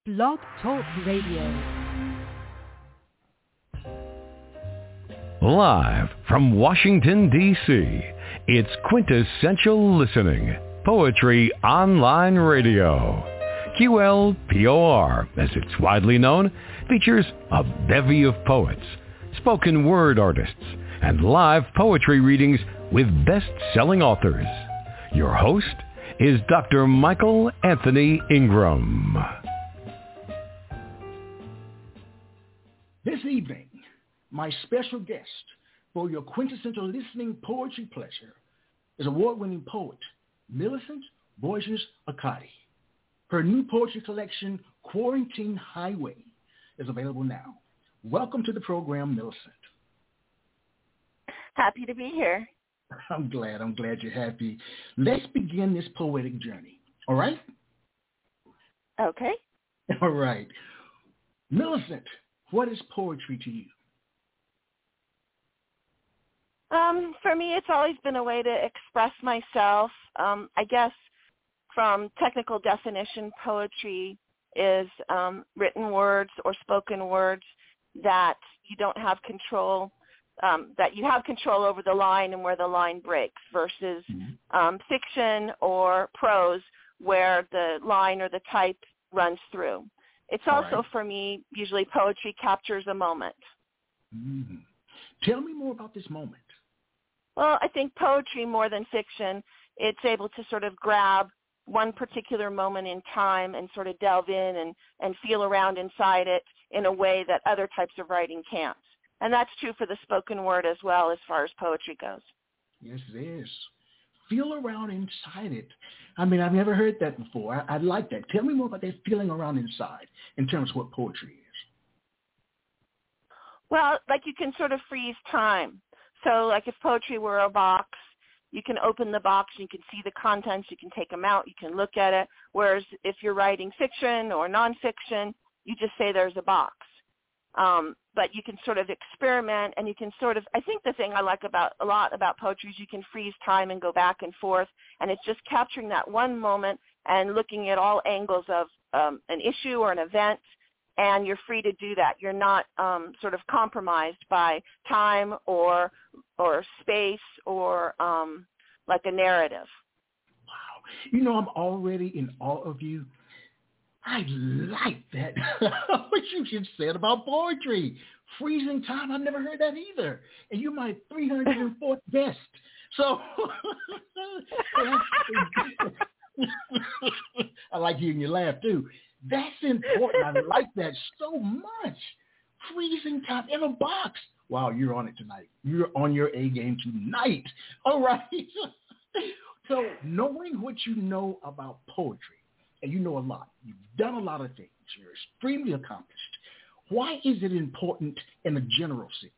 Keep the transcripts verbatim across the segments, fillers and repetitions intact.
Blog Talk Radio. Live from Washington, D C, it's Quintessential Listening, Poetry Online Radio. Q L P O R, as it's widely known, features a bevy of poets, spoken word artists, and live poetry readings with best-selling authors. Your host is Doctor Michael Anthony Ingram. This evening, my special guest for your quintessential listening poetry pleasure is award-winning poet Millicent Borges-Akadi. Her new poetry collection, Quarantine Highway, is available now. Welcome to the program, Millicent. Happy to be here. I'm glad. I'm glad you're happy. Let's begin this poetic journey. All right? Okay. All right. Millicent, what is poetry to you? Um, for me, it's always been a way to express myself. Um, I guess from technical definition, poetry is um, written words or spoken words that you don't have control Um, that you have control over the line and where the line breaks versus mm-hmm. um, fiction or prose where the line or the type runs through. It's also, right. for me, usually poetry captures a moment. Mm-hmm. Tell me more about this moment. Well, I think poetry, more than fiction, it's able to sort of grab one particular moment in time and sort of delve in and, and feel around inside it in a way that other types of writing can't. And that's true for the spoken word as well as far as poetry goes. Yes, it is. Feel around inside it. I mean, I've never heard that before. I, I like that. Tell me more about that feeling around inside in terms of what poetry is. Well, like you can sort of freeze time. So like if poetry were a box, you can open the box, you can see the contents, you can take them out, you can look at it. Whereas if you're writing fiction or nonfiction, you just say there's a box. Um, but you can sort of experiment and you can sort of, I think the thing I like about a lot about poetry is you can freeze time and go back and forth, and it's just capturing that one moment and looking at all angles of um, an issue or an event, and you're free to do that. You're not um, sort of compromised by time or or space or um, like a narrative. Wow. You know, I'm already in awe of you. I like that, what you just said about poetry. Freezing time, I've never heard that either. And you're my three hundred fourth guest. So I like hearing you laugh, too. That's important. I like that so much. Freezing time in a box. Wow, you're on it tonight. You're on your A game tonight. All right. So knowing what you know about poetry, and you know a lot. You've done a lot of things. You're extremely accomplished. Why is it important in a general sense?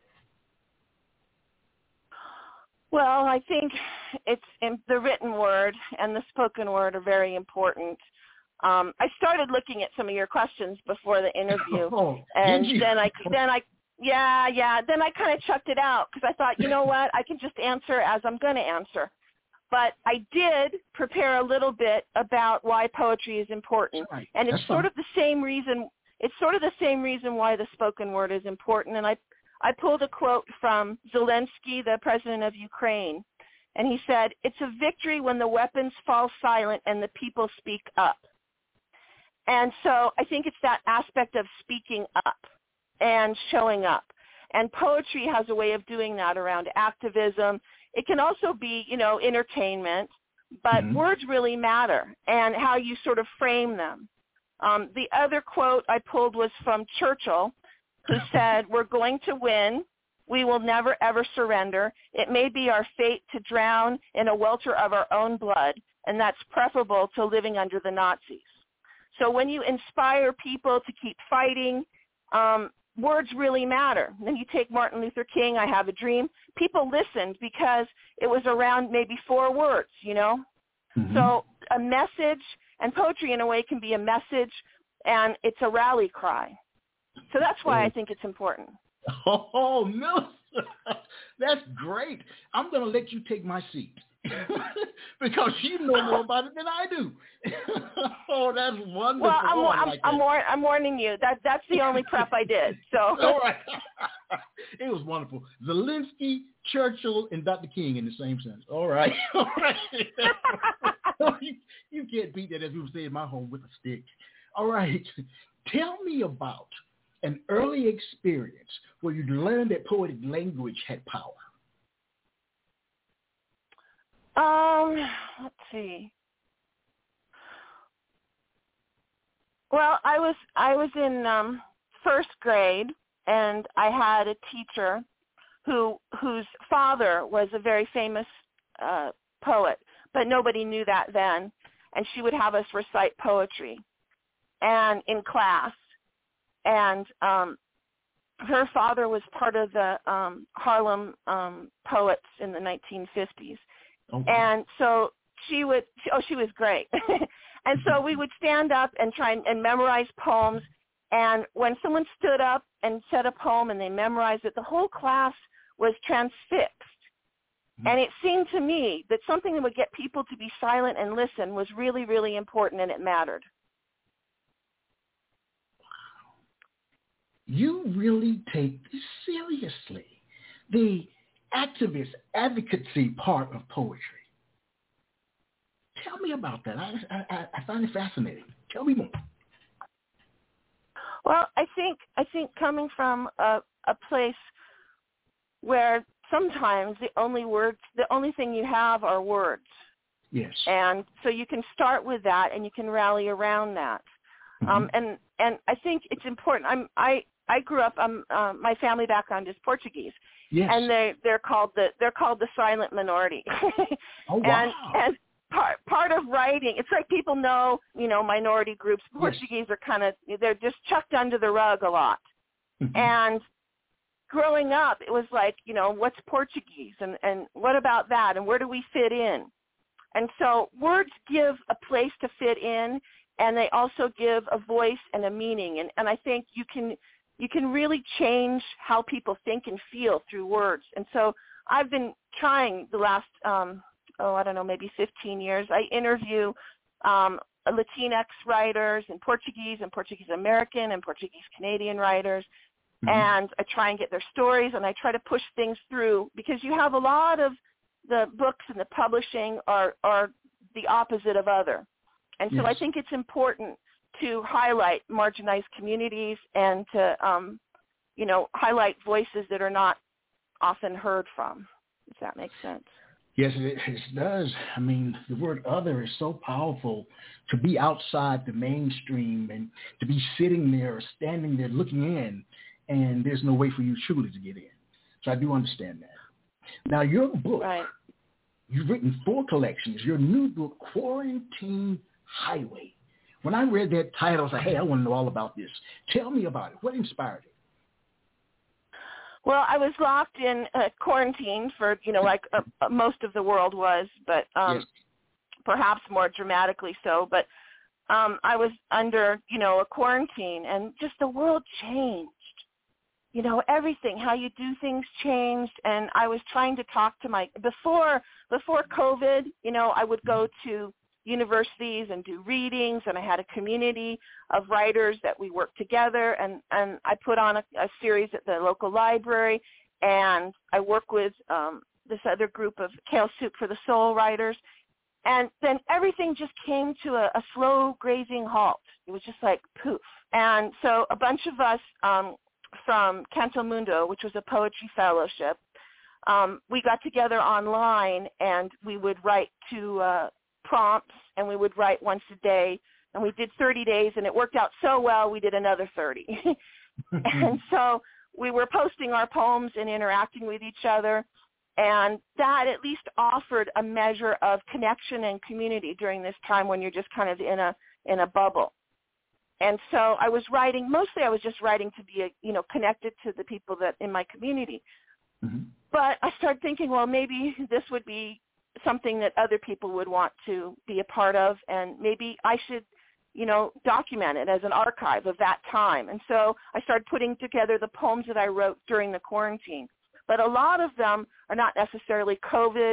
Well, I think it's in the written word and the spoken word are very important. Um, I started looking at some of your questions before the interview, oh, and did you? then I, then I, yeah, yeah, then I kind of chucked it out because I thought, you know what, I can just answer as I'm going to answer. But I did prepare a little bit about why poetry is important. Right. And it's That's sort fine. of the same reason it's sort of the same reason why the spoken word is important. And I I pulled a quote from Zelensky, the president of Ukraine, and he said, "It's a victory when the weapons fall silent and the people speak up." And so I think it's that aspect of speaking up and showing up. And poetry has a way of doing that around activism. It can also be, you know, entertainment, but mm-hmm. words really matter and how you sort of frame them. Um, the other quote I pulled was from Churchill, who said, "We're going to win. We will never, ever surrender. It may be our fate to drown in a welter of our own blood, and that's preferable to living under the Nazis." So when you inspire people to keep fighting, um, words really matter. Then you take Martin Luther King, I Have a Dream. People listened because it was around maybe four words, you know. Mm-hmm. So a message, and poetry in a way can be a message, and it's a rally cry. So that's why I think it's important. Oh, no. That's great. I'm going to let you take my seat. because you know more about it than I do. Oh, that's wonderful. Well, I'm, oh, I'm, like I'm, war- I'm warning you. That That's the only prep I did. So. All right. It was wonderful. Zelensky, Churchill, and Doctor King in the same sentence. All right. All right. you, you can't beat that, as we would say in my home, with a stick. All right. Tell me about an early experience where you learned that poetic language had power. Um, let's see. Well, I was I was in um, first grade, and I had a teacher who whose father was a very famous uh, poet, but nobody knew that then. And she would have us recite poetry, and in class. And um, her father was part of the um, Harlem um, poets in the nineteen fifties. Okay. And so she would, oh, she was great. And so we would stand up and try and, and memorize poems. And when someone stood up and said a poem and they memorized it, the whole class was transfixed. Mm-hmm. And it seemed to me that something that would get people to be silent and listen was really, really important, and it mattered. You really take this seriously, the activist advocacy part of poetry. Tell me about that. I, I, I find it fascinating. Tell me more. Well, I think I think coming from a, a place where sometimes the only words, the only thing you have are words. Yes. And so you can start with that, and you can rally around that. Mm-hmm. Um, and and I think it's important. I'm I. I grew up. Um, uh, my family background is Portuguese, yes. and they they're called the they're called the silent minority. Oh wow! And, and part part of writing, it's like people know, you know, minority groups. Portuguese yes. are kind of they're just chucked under the rug a lot. Mm-hmm. And growing up, it was like, you know, what's Portuguese, and and what about that, and where do we fit in? And so words give a place to fit in, and they also give a voice and a meaning. And and I think you can. You can really change how people think and feel through words. And so I've been trying the last, um, oh, I don't know, maybe fifteen years. I interview um, Latinx writers and Portuguese and Portuguese American and Portuguese Canadian writers. Mm-hmm. And I try and get their stories, and I try to push things through, because you have a lot of the books and the publishing are, are the opposite of other. And so yes. I think it's important to highlight marginalized communities and to, um, you know, highlight voices that are not often heard from, if that makes sense. Yes, it, it does. I mean, the word other is so powerful, to be outside the mainstream and to be sitting there or standing there looking in, and there's no way for you truly to get in. So I do understand that. Now, your book, right. You've written four collections. Your new book, Quarantine Highway. When I read that title, I said, hey, I want to know all about this. Tell me about it. What inspired it? Well, I was locked in uh, quarantine for, you know, like uh, most of the world was, but um, yes. perhaps more dramatically so. But um, I was under, you know, a quarantine, and just the world changed. You know, everything, how you do things changed. And I was trying to talk to my, before, before COVID, you know, I would go to universities and do readings, and I had a community of writers that we worked together, and, and I put on a, a series at the local library, and I work with um, this other group of Kale Soup for the Soul writers, and then everything just came to a, a slow grazing halt. It was just like poof. And so a bunch of us um, from Canto Mundo, which was a poetry fellowship, um, we got together online, and we would write to uh, prompts, and we would write once a day, and we did thirty days, and it worked out so well we did another thirty. And so we were posting our poems and interacting with each other, and that at least offered a measure of connection and community during this time when you're just kind of in a in a bubble. And so I was writing, mostly I was just writing to be, you know, connected to the people that in my community. Mm-hmm. But I started thinking, well, maybe this would be something that other people would want to be a part of, and maybe I should, you know, document it as an archive of that time. And so I started putting together the poems that I wrote during the quarantine. But a lot of them are not necessarily COVID.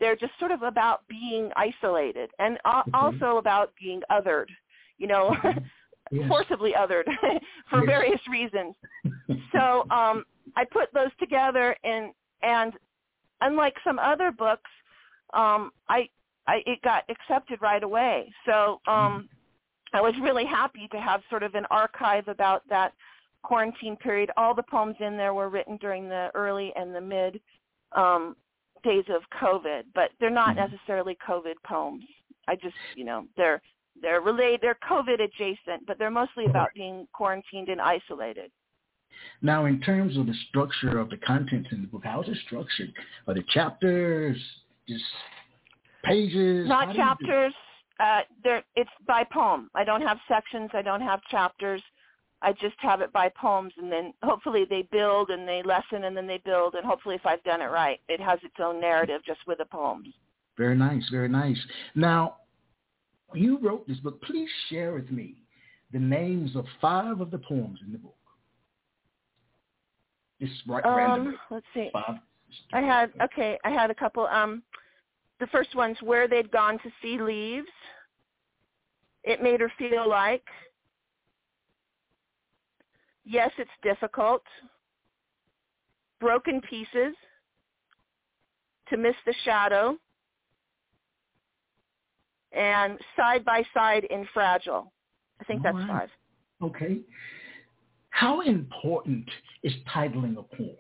they're just sort of about being isolated and uh, okay. also about being othered, you know, yes. forcibly othered for yes. various reasons. So um, I put those together, and and unlike some other books, um, I, I it got accepted right away. So um, I was really happy to have sort of an archive about that quarantine period. All the poems in there were written during the early and the mid um, days of COVID, but they're not necessarily COVID poems. I just, you know, they're they're related, they're COVID adjacent, but they're mostly about being quarantined and isolated. Now, in terms of the structure of the content in the book, how is it structured? Are the chapters just pages? Not chapters. Uh, there, it's by poem. I don't have sections. I don't have chapters. I just have it by poems, and then hopefully they build and they lessen and then they build, and hopefully if I've done it right, it has its own narrative just with the poems. Very nice, very nice. Now, you wrote this book. Please share with me the names of five of the poems in the book. Just right um, randomly. Let's see. Five. I had, okay, I had a couple. Um, the first one's Where They'd Gone to See Leaves. It Made Her Feel Like. Yes, It's Difficult. Broken Pieces. To Miss the Shadow. And Side by Side in Fragile. I think All that's right. five. Okay. How important is titling a poem?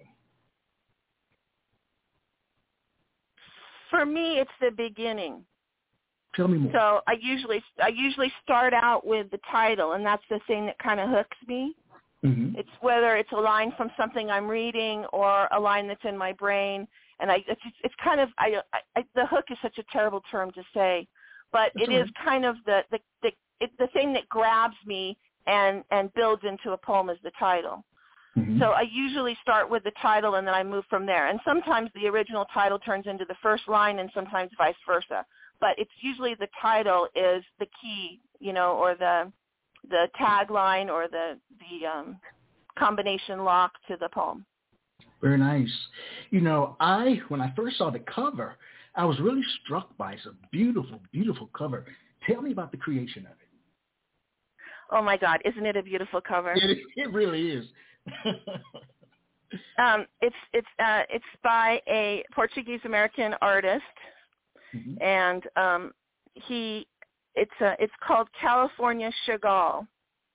For me, it's the beginning. Tell me more. So I usually I usually start out with the title, and that's the thing that kind of hooks me. Mm-hmm. It's whether it's a line from something I'm reading or a line that's in my brain, and I it's, it's kind of I, I the hook is such a terrible term to say, but That's it right. is kind of the the the, it, the thing that grabs me and and builds into a poem is the title. Mm-hmm. So I usually start with the title and then I move from there. And sometimes the original title turns into the first line and sometimes vice versa. But it's usually the title is the key, you know, or the the tagline or the the um, combination lock to the poem. Very nice. You know, I when I first saw the cover, I was really struck by it. It's a beautiful, beautiful cover. Tell me about the creation of it. Oh my God, isn't it a beautiful cover? It, it really is. um, it's it's uh, it's by a Portuguese American artist, mm-hmm. and um, he it's a, it's called California Chagall,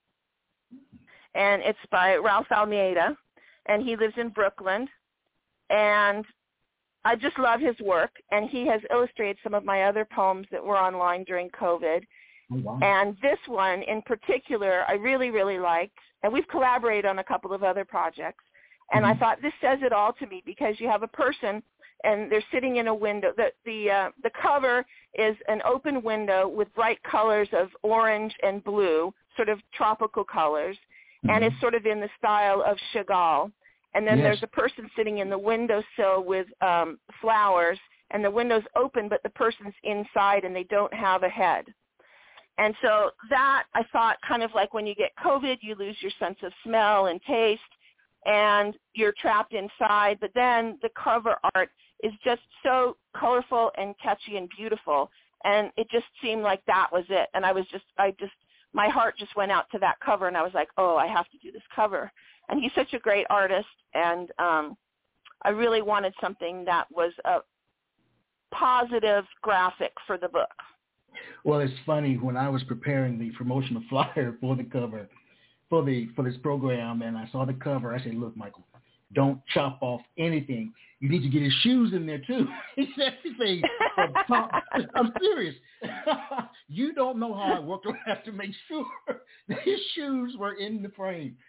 and it's by Ralph Almeida, and he lives in Brooklyn, and I just love his work, and he has illustrated some of my other poems that were online during COVID. Oh, wow. And this one in particular, I really, really liked. And we've collaborated on a couple of other projects. And mm-hmm. I thought this says it all to me because you have a person and they're sitting in a window. The the, uh, the cover is an open window with bright colors of orange and blue, sort of tropical colors. Mm-hmm. And it's sort of in the style of Chagall. And then yes. there's a person sitting in the windowsill with um, flowers. And the window's open, but the person's inside and they don't have a head. And so that, I thought, kind of like when you get COVID, you lose your sense of smell and taste, and you're trapped inside. But then the cover art is just so colorful and catchy and beautiful, and it just seemed like that was it. And I was just, I just, my heart just went out to that cover, and I was like, oh, I have to do this cover. And he's such a great artist, and um, I really wanted something that was a positive graphic for the book. Well, it's funny, when I was preparing the promotional flyer for the cover, for the for this program, and I saw the cover, I said, look, Michael, don't chop off anything. You need to get his shoes in there, too. Everything. I'm serious. You don't know how I worked on that to make sure that his shoes were in the frame.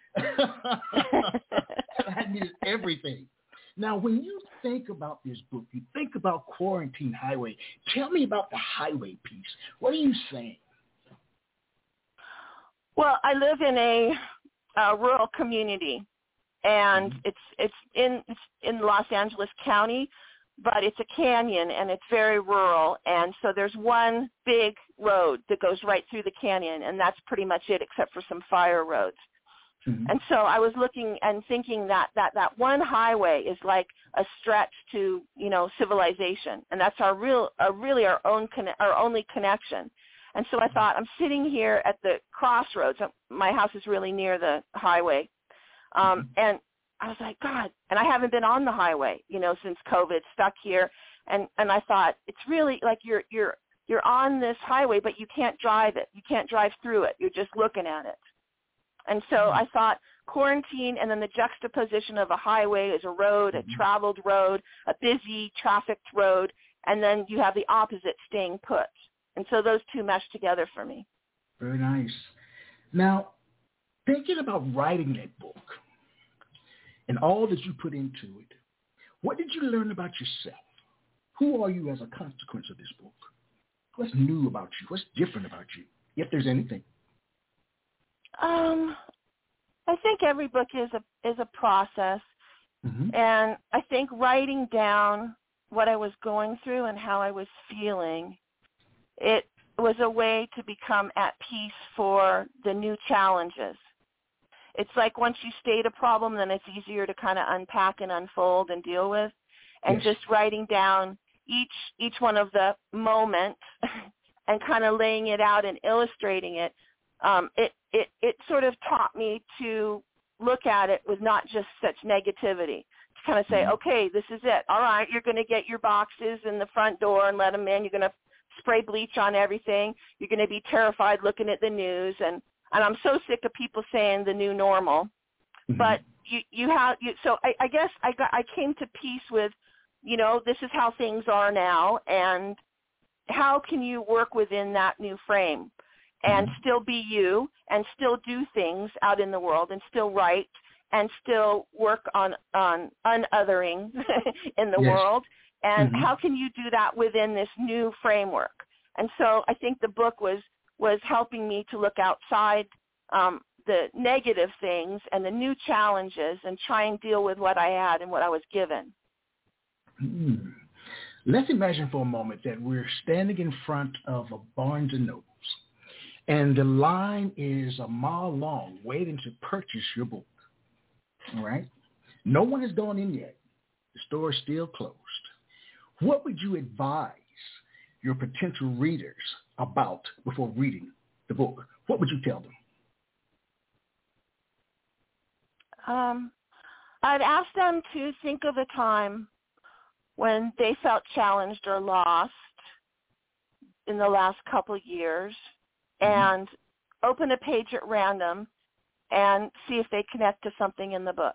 I needed everything. Now, when you think about this book, you think about Quarantine Highway. Tell me about the highway piece. What are you saying? Well, I live in a, a rural community, and mm-hmm. it's it's in it's in Los Angeles County, but it's a canyon, and it's very rural. And so there's one big road that goes right through the canyon, and that's pretty much it, except for some fire roads. Mm-hmm. And so I was looking and thinking that, that that one highway is like a stretch to, you know, civilization. And that's our real, uh, really our own, conne- our only connection. And so I thought, I'm sitting here at the crossroads. My house is really near the highway. Um, and I was like, God, and I haven't been on the highway, you know, since COVID, stuck here. And, and I thought, it's really like you're, you're, you're on this highway, but you can't drive it. You can't drive through it. You're just looking at it. And so I thought quarantine and then the juxtaposition of a highway is a road, a traveled road, a busy trafficked road, and then you have the opposite, staying put. And so those two mesh together for me. Very nice. Now, thinking about writing that book and all that you put into it, what did you learn about yourself? Who are you as a consequence of this book? What's new about you? What's different about you, if there's anything? Um, I think every book is a is a process, mm-hmm. and I think writing down what I was going through and how I was feeling, it was a way to become at peace for the new challenges. It's like once you state a problem, then it's easier to kind of unpack and unfold and deal with, and yes. just writing down each each one of the moments and kind of laying it out and illustrating it. Um, it, it, it sort of taught me to look at it with not just such negativity, to kind of say, mm-hmm. okay, this is it. All right, you're going to get your boxes in the front door and let them in. You're going to spray bleach on everything. You're going to be terrified looking at the news. And, and I'm so sick of people saying the new normal. Mm-hmm. But you, you have, you, so I, I guess I got, I came to peace with, you know, this is how things are now. And how can you work within that new frame? And mm-hmm. still be you, and still do things out in the world, and still write, and still work on, on unothering in the yes. world. And mm-hmm. how can you do that within this new framework? And so I think the book was, was helping me to look outside um, the negative things and the new challenges and try and deal with what I had and what I was given. Mm. Let's imagine for a moment that we're standing in front of a Barnes and Noble. And the line is a mile long waiting to purchase your book. All right? No one has gone in yet. The store is still closed. What would you advise your potential readers about before reading the book? What would you tell them? Um, I'd ask them to think of a time when they felt challenged or lost in the last couple of years, and open a page at random and see if they connect to something in the book.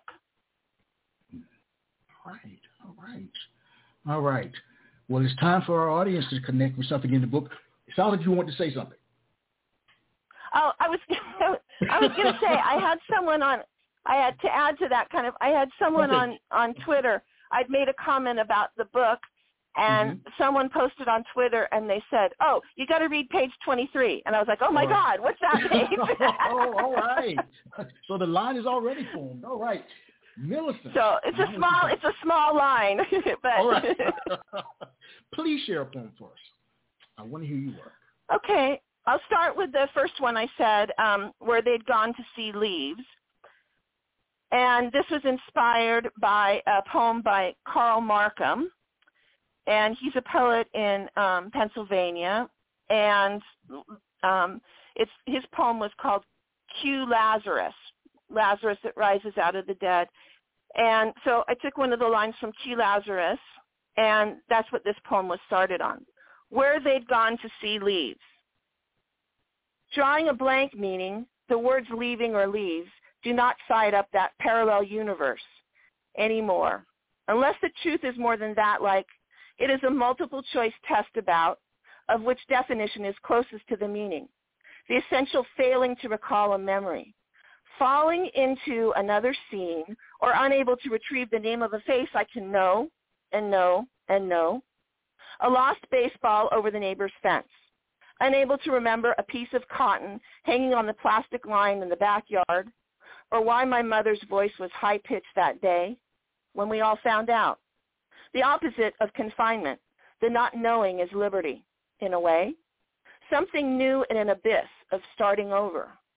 All right, all right, all right. Well, it's time for our audience to connect with something in the book. It sounds like you want to say something. Oh, I was, I was going to say I had someone on. I had to add to that kind of. I had someone okay. on on Twitter. I'd made a comment about the book. And mm-hmm. someone posted on Twitter, and they said, oh, you got to read page twenty-three. And I was like, oh, my right. God, what's that page? oh, all right. So the line is already formed. All right. Millicent. So it's a small it's a small line. but all right. Please share a poem for us. I want to hear you work. Okay. I'll start with the first one I said, um, where they'd gone to see leaves. And this was inspired by a poem by Carl Markham. And he's a poet in um, Pennsylvania, and um, it's his poem was called Q Lazarus, Lazarus that rises out of the dead. And so I took one of the lines from Q Lazarus, and that's what this poem was started on, where they'd gone to see leaves. Drawing a blank meaning, the words leaving or leaves do not side up that parallel universe anymore, unless the truth is more than that, like, it is a multiple choice test about of which definition is closest to the meaning, the essential failing to recall a memory, falling into another scene, or unable to retrieve the name of a face I can know and know and know, a lost baseball over the neighbor's fence, unable to remember a piece of cotton hanging on the plastic line in the backyard, or why my mother's voice was high-pitched that day when we all found out. The opposite of confinement, the not knowing, is liberty, in a way. Something new in an abyss of starting over.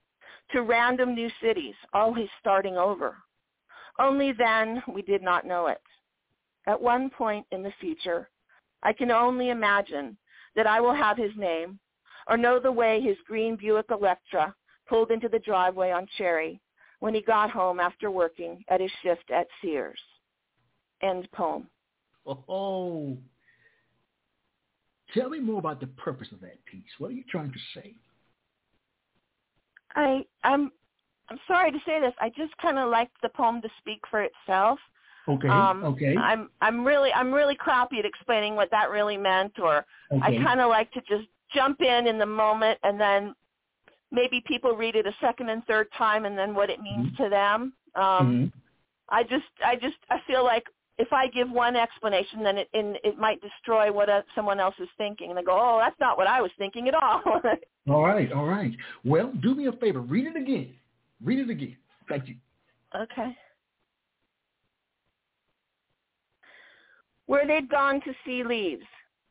to random new cities, always starting over. Only then we did not know it. At one point in the future, I can only imagine that I will have his name or know the way his green Buick Electra pulled into the driveway on Cherry when he got home after working at his shift at Sears. End poem. Oh, tell me more about the purpose of that piece. What are you trying to say? I, I'm, I'm sorry to say this. I just kind of like the poem to speak for itself. Okay. Um, okay. I'm, I'm really, I'm really crappy at explaining what that really meant, or okay. I kind of like to just jump in in the moment, and then maybe people read it a second and third time, and then what it means mm-hmm. to them. Um, mm-hmm. I just, I just, I feel like if I give one explanation, then it, in, it might destroy what uh, someone else is thinking, and they go, "Oh, that's not what I was thinking at all." all right, all right. Well, do me a favor. Read it again. Read it again. Thank you. Okay. Where they'd gone to see leaves.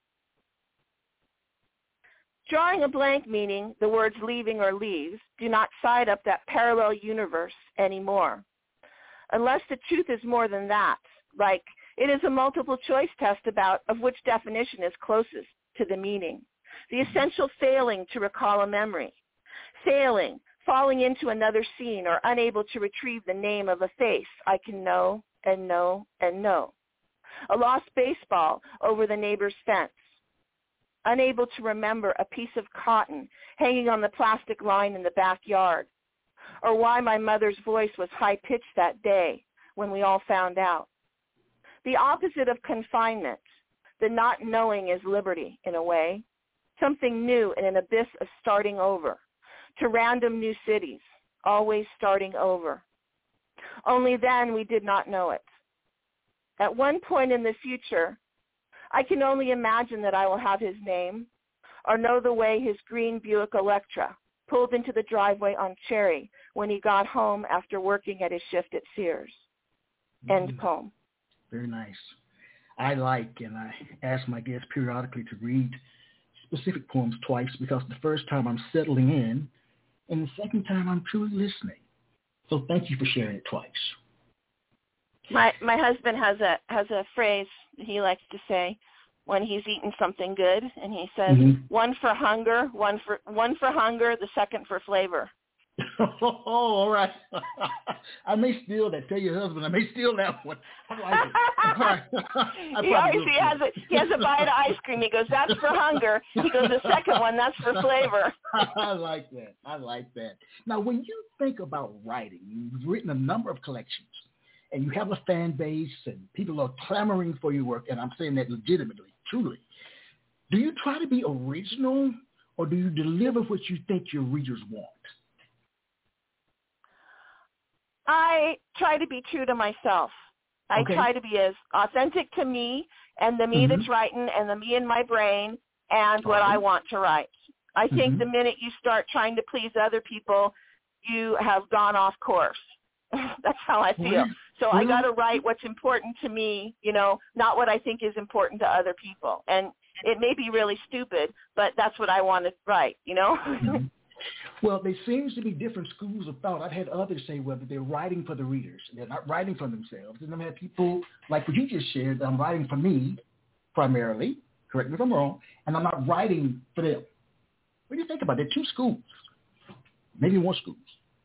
Drawing a blank meaning, the words leaving or leaves do not side up that parallel universe anymore. Unless the truth is more than that, like it is a multiple choice test about of which definition is closest to the meaning. The essential failing to recall a memory. Failing, falling into another scene or unable to retrieve the name of a face I can know and know and know. A lost baseball over the neighbor's fence. Unable to remember a piece of cotton hanging on the plastic line in the backyard, or why my mother's voice was high-pitched that day when we all found out. The opposite of confinement, the not knowing is liberty in a way, something new in an abyss of starting over, to random new cities, always starting over. Only then we did not know it. At one point in the future, I can only imagine that I will have his name or know the way his green Buick Electra pulled into the driveway on Cherry when he got home after working at his shift at Sears. End mm-hmm. poem. Very nice. I like, and I ask my guests periodically to read specific poems twice because the first time I'm settling in and the second time I'm truly listening. So thank you for sharing it twice. My my husband has a has a phrase he likes to say when he's eaten something good, and he says, mm-hmm. "One for hunger, one for one for hunger, the second for flavor." Oh, all right. I may steal that. Tell your husband I may steal that one. I like it. Right. I he always he has a he has a bite of ice cream. He goes, "That's for hunger." He goes, "The second one, that's for flavor." I like that. I like that. Now, when you think about writing, you've written a number of collections. And you have a fan base and people are clamoring for your work, and I'm saying that legitimately, truly. Do you try to be original or do you deliver what you think your readers want? I try to be true to myself. I okay. try to be as authentic to me and the me mm-hmm. that's writing and the me in my brain and what right. I want to write. I think mm-hmm. the minute you start trying to please other people, you have gone off course. That's how I feel. So I got to write what's important to me, you know, not what I think is important to other people. And it may be really stupid, but that's what I want to write, you know? Mm-hmm. Well, there seems to be different schools of thought. I've had others say whether they're writing for the readers. They're not writing for themselves. And I've had people like what you just shared, I'm writing for me primarily, correct me if I'm wrong, and I'm not writing for them. What do you think about that? Two schools, maybe more schools.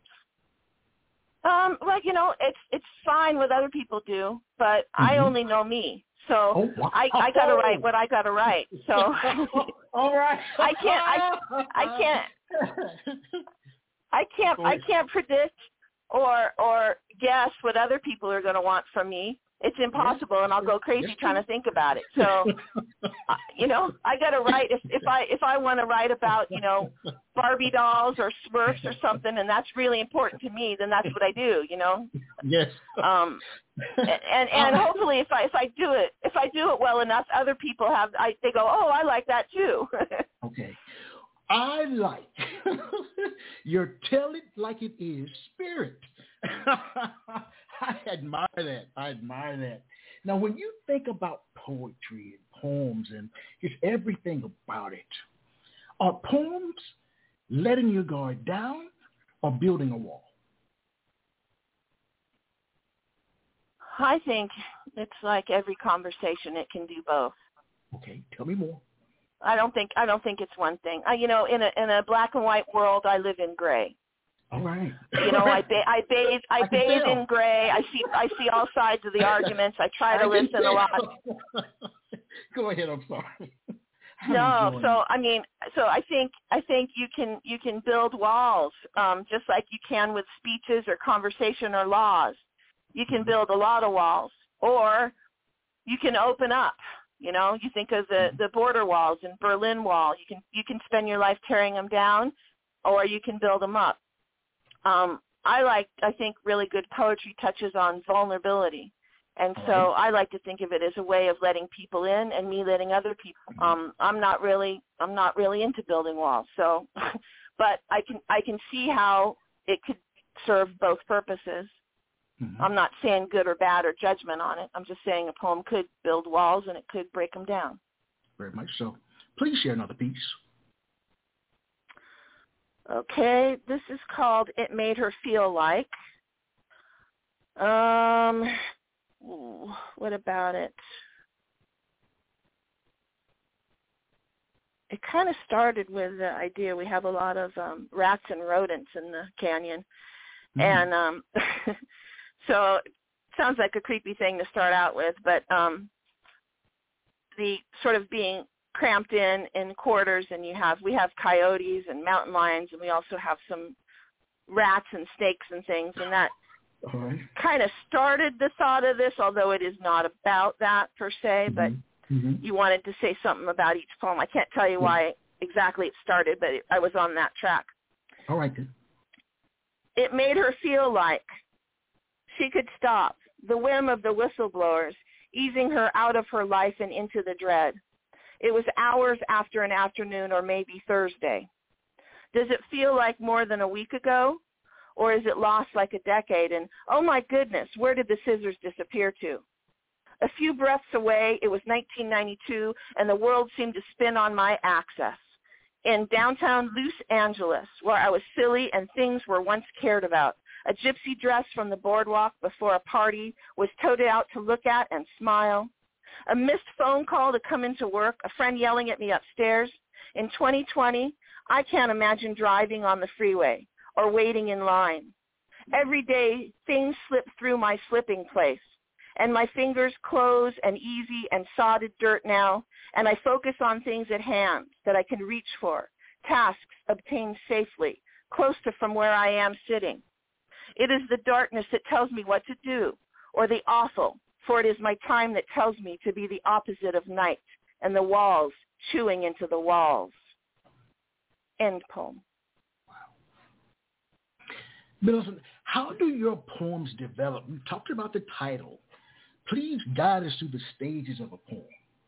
Um, well, you know, it's it's fine what other people do, but mm-hmm. I only know me, so oh, wow. I I gotta write what I gotta write. So all right, I can't I I can't I can't I can't predict or or guess what other people are going to want from me. It's impossible, yeah. and I'll go crazy yeah. trying to think about it. So, uh, you know, I got to write if, if I if I want to write about, you know, Barbie dolls or Smurfs or something, and that's really important to me, then that's what I do. You know. Yes. Um, and and hopefully, if I if I do it if I do it well enough, other people have I they go, oh, I like that too. Okay. I like your tell it like it is spirit. I admire that. I admire that. Now, when you think about poetry and poems and just everything about it, are poems letting your guard down or building a wall? I think it's like every conversation; it can do both. Okay, tell me more. I don't think I don't think it's one thing. I, you know, in a in a black and white world, I live in gray. All right. You know, I ba- I bathe I, I bathe in gray. I see I see all sides of the arguments. I try to I listen a lot. Go ahead. I'm sorry. I'm no, so it. I mean, so I think I think you can you can build walls um, just like you can with speeches or conversation or laws. You can build a lot of walls, or you can open up. You know, you think of the, the border walls and Berlin Wall. You can you can spend your life tearing them down, or you can build them up. Um, I like I think really good poetry touches on vulnerability, and so right. I like to think of it as a way of letting people in and me letting other people. Um, I'm not really I'm not really into building walls, so but I can I can see how it could serve both purposes. Mm-hmm. I'm not saying good or bad or judgment on it. I'm just saying a poem could build walls and it could break them down. Very much so. Please share another piece. Okay, this is called It Made Her Feel Like. Um, what about it? It kind of started with the idea we have a lot of um, rats and rodents in the canyon. Mm-hmm. And um, so it sounds like a creepy thing to start out with, but um, the sort of being cramped in in quarters, and you have we have coyotes and mountain lions, and we also have some rats and snakes and things, and that right. kind of started the thought of this, although it is not about that per se, mm-hmm. but mm-hmm. you wanted to say something about each poem. I can't tell you yeah. why exactly it started, but it, I was on that track. All right, then. It made her feel like she could stop, the whim of the whistleblowers, easing her out of her life and into the dread. It was hours after an afternoon or maybe Thursday. Does it feel like more than a week ago? Or is it lost like a decade? And, oh, my goodness, where did the scissors disappear to? A few breaths away, it was nineteen ninety-two, and the world seemed to spin on my axis. In downtown Los Angeles, where I was silly and things were once cared about, a gypsy dress from the boardwalk before a party was toted out to look at and smile. A missed phone call to come into work, a friend yelling at me upstairs. In twenty twenty, I can't imagine driving on the freeway or waiting in line. Every day, things slip through my slipping place, and my fingers close and easy and sodded dirt now, and I focus on things at hand that I can reach for, tasks obtained safely, close to from where I am sitting. It is the darkness that tells me what to do, or the awful, for it is my time that tells me to be the opposite of night, and the walls chewing into the walls. End poem. Wow. Millicent, how do your poems develop? We talked about the title. Please guide us through the stages of a poem.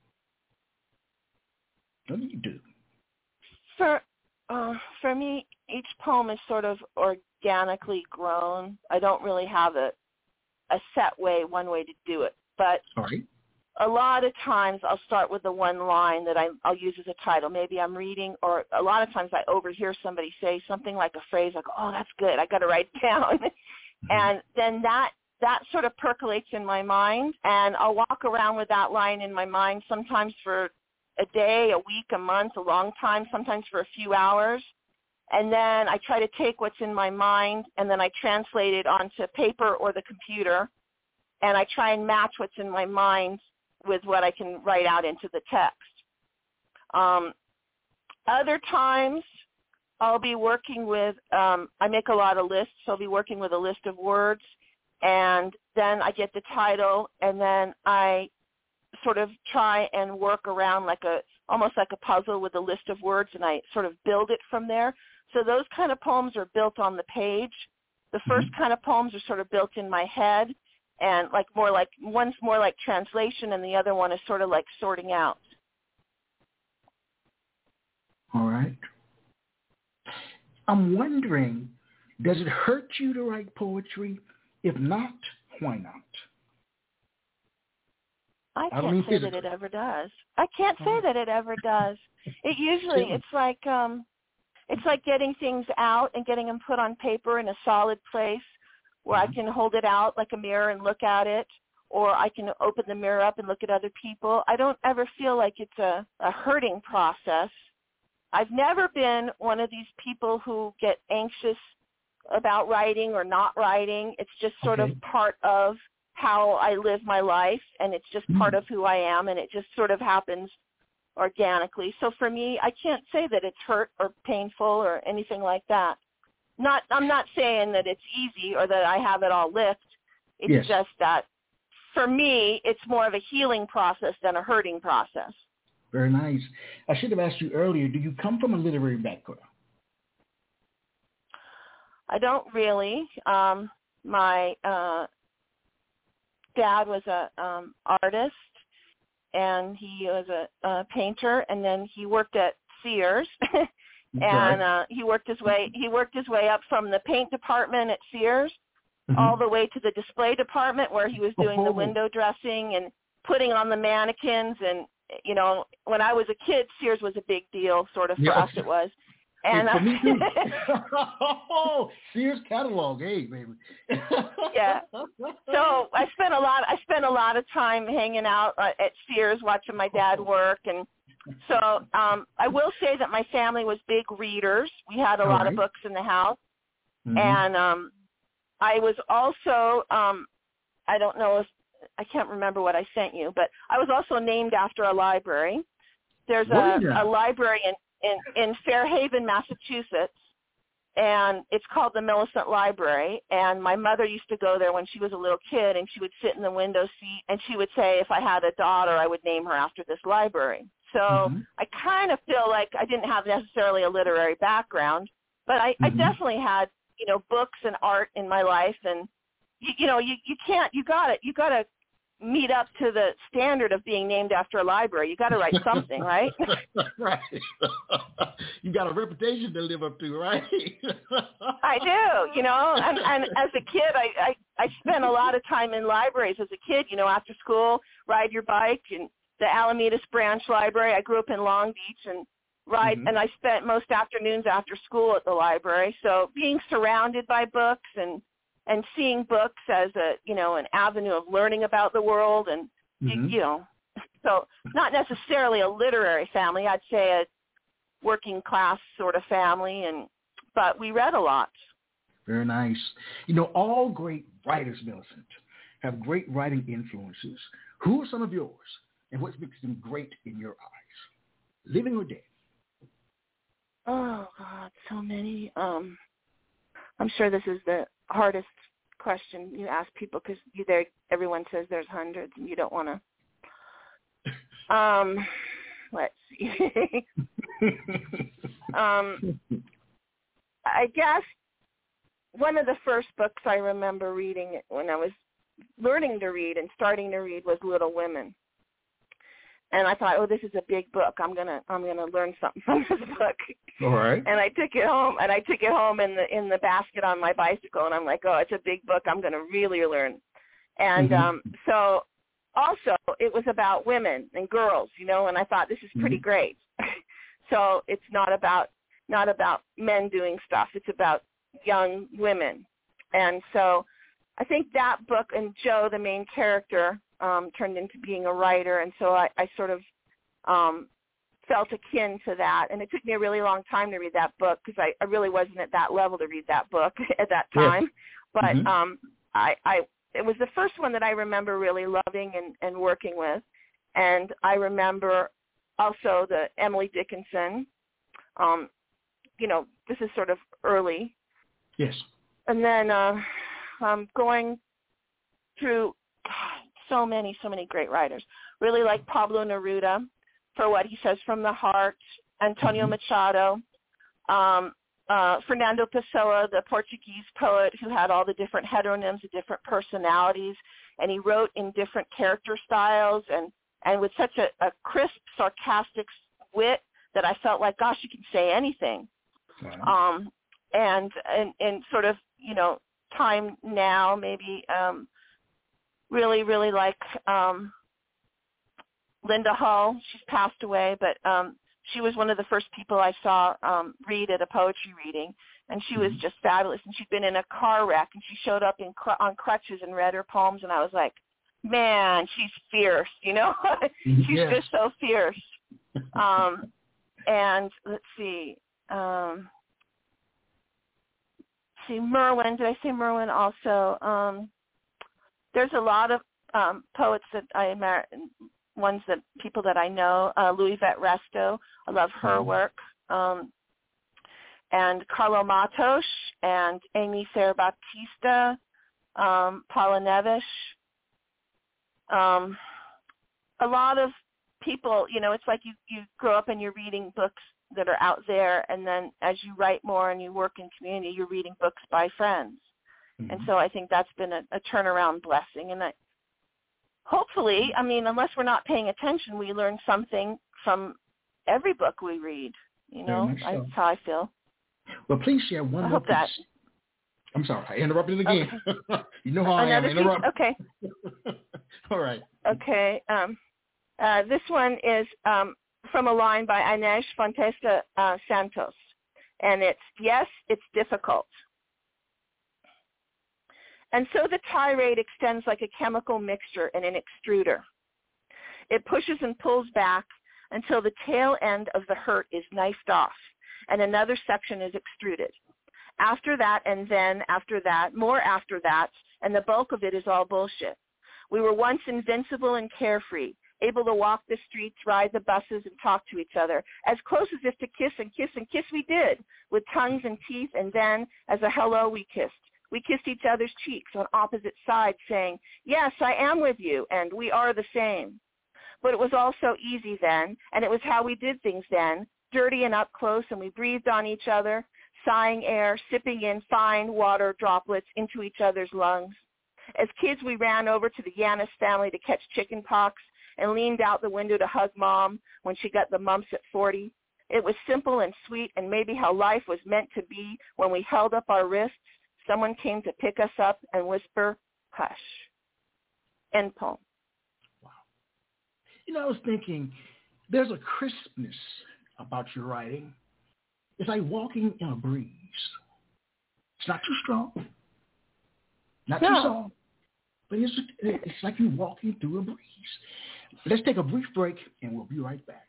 What do you do? For uh, for me, each poem is sort of organically grown. I don't really have a a set way, one way to do it. But all right. a lot of times I'll start with the one line that I, I'll use as a title. Maybe I'm reading, or a lot of times I overhear somebody say something like a phrase like, oh, that's good, I got to write it down. Mm-hmm. And then that that sort of percolates in my mind, and I'll walk around with that line in my mind sometimes for a day, a week, a month, a long time, sometimes for a few hours. And then I try to take what's in my mind, and then I translate it onto paper or the computer, and I try and match what's in my mind with what I can write out into the text. Um, other times, I'll be working with, um, I make a lot of lists, so I'll be working with a list of words, and then I get the title, and then I sort of try and work around like a, almost like a puzzle with a list of words, and I sort of build it from there. So those kind of poems are built on the page. The first mm-hmm. kind of poems are sort of built in my head, and like more like, one's more like translation, and the other one is sort of like sorting out. All right. I'm wondering, does it hurt you to write poetry? If not, why not? I can't I say that it ever does. I can't say that it ever does. It usually, it's like, um, it's like getting things out and getting them put on paper in a solid place where mm-hmm. I can hold it out like a mirror and look at it, or I can open the mirror up and look at other people. I don't ever feel like it's a, a hurting process. I've never been one of these people who get anxious about writing or not writing. It's just sort okay. of part of how I live my life, and it's just mm. part of who I am, and it just sort of happens organically. So for me, I can't say that it's hurt or painful or anything like that. Not, I'm not saying that it's easy or that I have it all licked. It's yes. just that for me, it's more of a healing process than a hurting process. Very nice. I should have asked you earlier, do you come from a literary background? I don't really. Um, my uh, dad was a um, artist, and he was a, a painter, and then he worked at Sears, and uh, he worked his way he worked his way up from the paint department at Sears mm-hmm. all the way to the display department where he was doing oh. the window dressing and putting on the mannequins. And you know, when I was a kid, Sears was a big deal, sort of for yes. us it was. And for me too. Oh, Sears catalog, hey baby. Yeah. So I spent a lot. I spent a lot of time hanging out uh, at Sears, watching my dad work, and so um, I will say that my family was big readers. We had a All lot right. of books in the house, mm-hmm. and um, I was also. Um, I don't know if I can't remember what I sent you, but I was also named after a library. There's a, a library in. In, in Fairhaven, Massachusetts, and it's called the Millicent Library, and my mother used to go there when she was a little kid, and she would sit in the window seat, and she would say if I had a daughter, I would name her after this library. So mm-hmm. I kind of feel like I didn't have necessarily a literary background, but I, mm-hmm. I definitely had, you know, books and art in my life, and, you, you know, you, you can't, you got it, you got to meet up to the standard of being named after a library. You got to write something, right? Right. You got a reputation to live up to, right? I do, you know, and, and as a kid, I, I, I spent a lot of time in libraries as a kid, you know, after school, ride your bike, and the Alameda Branch Library. I grew up in Long Beach, and ride, mm-hmm. and I spent most afternoons after school at the library. So being surrounded by books and and seeing books as a, you know, an avenue of learning about the world, and, mm-hmm. you, you know, so not necessarily a literary family, I'd say a working class sort of family, and but we read a lot. Very nice. You know, all great writers, Millicent, have great writing influences. Who are some of yours, and what makes them great in your eyes, living or dead? Oh, God, so many. Um, I'm sure this is the hardest question you ask people, because you there everyone says there's hundreds and you don't want to um let's see um I guess one of the first books I remember reading when I was learning to read and starting to read was Little Women. And I thought, oh, this is a big book. I'm gonna, I'm gonna learn something from this book. All right. And I took it home, and I took it home in the in the basket on my bicycle. And I'm like, oh, it's a big book. I'm gonna really learn. And mm-hmm. um, so, also, it was about women and girls, you know. And I thought, this is pretty mm-hmm. great. So it's not about not about men doing stuff. It's about young women. And so, I think that book and Joe, the main character, Um, turned into being a writer, and so I, I sort of um, felt akin to that. And it took me a really long time to read that book, because I, I really wasn't at that level to read that book at that time. Yes. But mm-hmm. um, I, I, it was the first one that I remember really loving and, and working with. And I remember also the Emily Dickinson. Um, you know, this is sort of early. Yes. And then uh, um, going through so many, so many great writers. Really like Pablo Neruda for what he says from the heart, Antonio Machado, um, uh, Fernando Pessoa, the Portuguese poet who had all the different heteronyms, the different personalities, and he wrote in different character styles and, and with such a, a crisp, sarcastic wit that I felt like, gosh, you can say anything. Wow. Um, and, and, and sort of, you know, time now maybe um, really, really like um, Linda Hull. She's passed away, but um, she was one of the first people I saw um, read at a poetry reading, and she was just fabulous. And she'd been in a car wreck, and she showed up in cr- on crutches and read her poems, and I was like, man, she's fierce, you know? She's yes. just so fierce. Um, and let's see. Um, see, Merwin, did I say Merwin also? Um, there's a lot of um, poets that I admire, ones that people that I know. Uh, Louisette Resto, I love her work. Um, and Carlo Matos and Amy Sarah Baptista, um, Paula Nevish. Um, a lot of people, you know, it's like you, you grow up and you're reading books that are out there, and then as you write more and you work in community, you're reading books by friends. Mm-hmm. And so I think that's been a, a turnaround blessing. And I, hopefully, I mean, unless we're not paying attention, we learn something from every book we read. You know, so. That's how I feel. Well, please share one I more hope that. piece. I'm sorry, I interrupted again. Okay. You know how Another I am. Interrupt. Okay. All right. Okay. Um, uh, this one is um, from a line by Inês Fonseca uh, Santos, and it's, yes, it's difficult. And so the tirade extends like a chemical mixture in an extruder. It pushes and pulls back until the tail end of the hurt is knifed off, and another section is extruded. After that, and then after that, more after that, and the bulk of it is all bullshit. We were once invincible and carefree, able to walk the streets, ride the buses, and talk to each other, as close as if to kiss and kiss and kiss we did, with tongues and teeth, and then, as a hello, we kissed. We kissed each other's cheeks on opposite sides, saying, yes, I am with you, and we are the same. But it was all so easy then, and it was how we did things then, dirty and up close, and we breathed on each other, sighing air, sipping in fine water droplets into each other's lungs. As kids, we ran over to the Yanis family to catch chicken pox and leaned out the window to hug Mom when she got the mumps at forty. It was simple and sweet, and maybe how life was meant to be. When we held up our wrists, someone came to pick us up and whisper, hush. End poem. Wow. You know, I was thinking, there's a crispness about your writing. It's like walking in a breeze. It's not too strong, not no. too soft, but it's, it's like you're walking through a breeze. Let's take a brief break, and we'll be right back.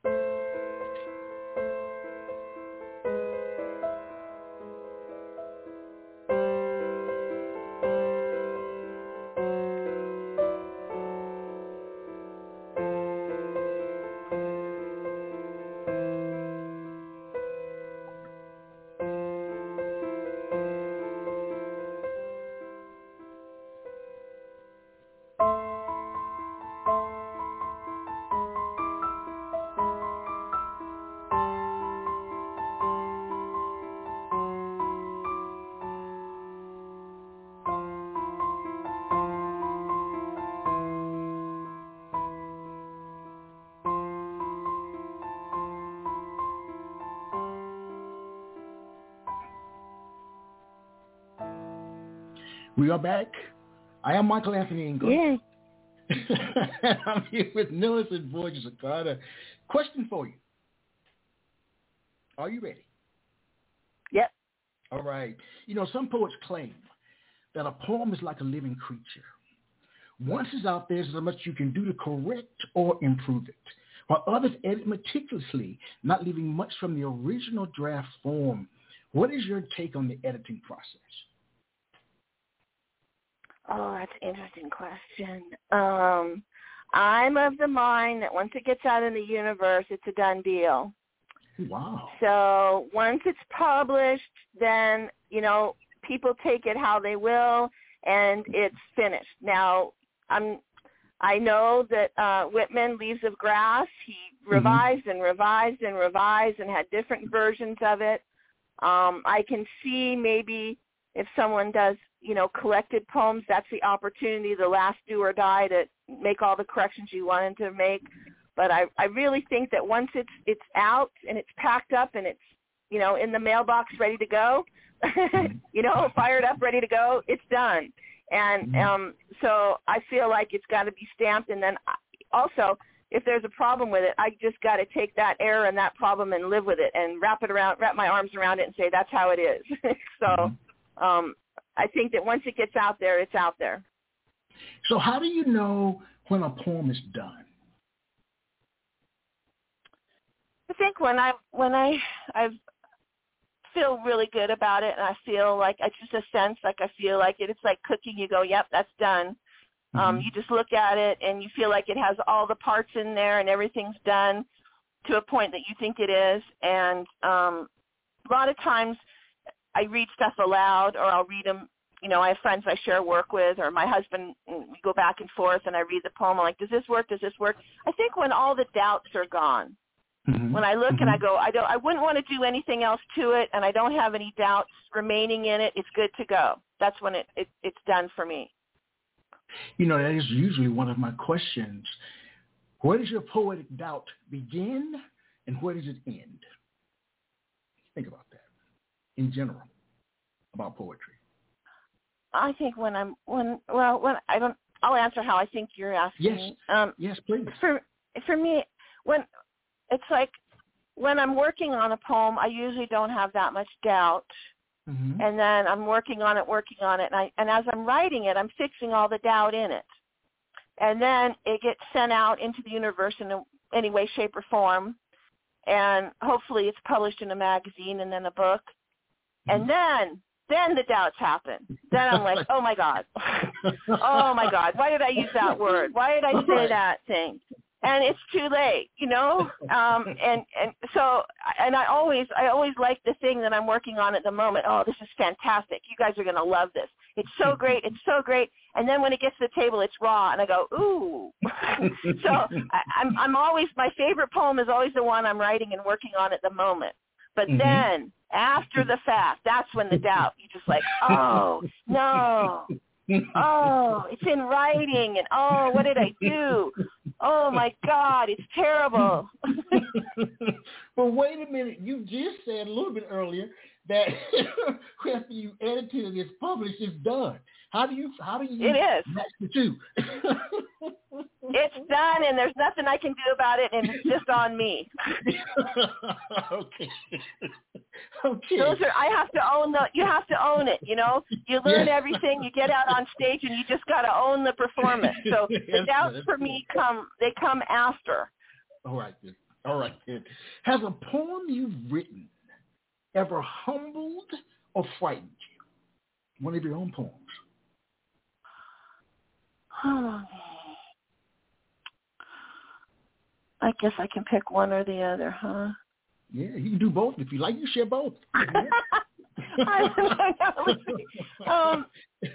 We are back. I am Michael Anthony Ingram. Yeah. I'm here with Millicent Borges-Carter. Question for you. Are you ready? Yep. All right. You know, some poets claim that a poem is like a living creature. Once it's out there, there's so much you can do to correct or improve it, while others edit meticulously, not leaving much from the original draft form. What is your take on the editing process? Oh, that's an interesting question. Um, I'm of the mind that once it gets out in the universe, it's a done deal. Wow. So once it's published, then, you know, people take it how they will, and it's finished. Now, I'm, I know that uh, Whitman, Leaves of Grass, he revised mm-hmm. and revised and revised and had different versions of it. Um, I can see maybe if someone does, you know, collected poems, that's the opportunity, the last do or die, to make all the corrections you wanted to make. But I, I really think that once it's it's out and it's packed up and it's, you know, in the mailbox ready to go, you know, fired up, ready to go, it's done. And um, so I feel like it's got to be stamped. And then also, if there's a problem with it, I just got to take that error and that problem and live with it and wrap it around, wrap my arms around it and say that's how it is. so mm-hmm. um, I think that once it gets out there, it's out there. So how do you know when a poem is done? I think when I when I I feel really good about it and I feel like I just a sense like I feel like it. It's like cooking. You go, yep, that's done. Mm-hmm. Um, you just look at it and you feel like it has all the parts in there and everything's done to a point that you think it is. And um, a lot of times I read stuff aloud, or I'll read them. You know, I have friends I share work with, or my husband. We go back and forth, and I read the poem. I'm like, does this work? Does this work? I think when all the doubts are gone. Mm-hmm. When I look mm-hmm. and I go, I don't, I wouldn't want to do anything else to it, and I don't have any doubts remaining in it. It's good to go. That's when it, it it's done for me. You know, that is usually one of my questions. Where does your poetic doubt begin, and where does it end? Think about that in general about poetry. I think when I'm when well when I don't. I'll answer how I think you're asking. Yes. Me. Um, yes, please. For for me, when it's like when I'm working on a poem, I usually don't have that much doubt. Mm-hmm. And then I'm working on it, working on it, and I and as I'm writing it, I'm fixing all the doubt in it. And then it gets sent out into the universe in a, any way, shape, or form, and hopefully it's published in a magazine and then a book. Mm-hmm. And then then the doubts happen. Then I'm like, oh my God, oh my God, why did I use that word? Why did I say that thing? And it's too late, you know. Um, and and so, and I always, I always like the thing that I'm working on at the moment. Oh, this is fantastic! You guys are going to love this. It's so great. It's so great. And then when it gets to the table, it's raw, and I go, ooh. so I, I'm, I'm always, my favorite poem is always the one I'm writing and working on at the moment. But mm-hmm. then after the fact, that's when the doubt. You just like, oh no. Oh, it's in writing, and oh, what did I do? Oh my God, it's terrible. Well, wait a minute. You just said a little bit earlier that after you edited it, it's published, it's done. How do you? How do you? It is. Match the two? It's done, and there's nothing I can do about it, and it's just on me. Okay. Okay. Those are. I have to own the. You have to own it. You know. You learn yes. everything. You get out on stage, and you just got to own the performance. So the yes, doubts for me come. They come after. All right, then. All right, then. Has a poem you've written ever humbled or frightened you? One of your own poems. Oh. I guess I can pick one or the other, huh? Yeah, you can do both. If you like, you share both. I don't know. Um,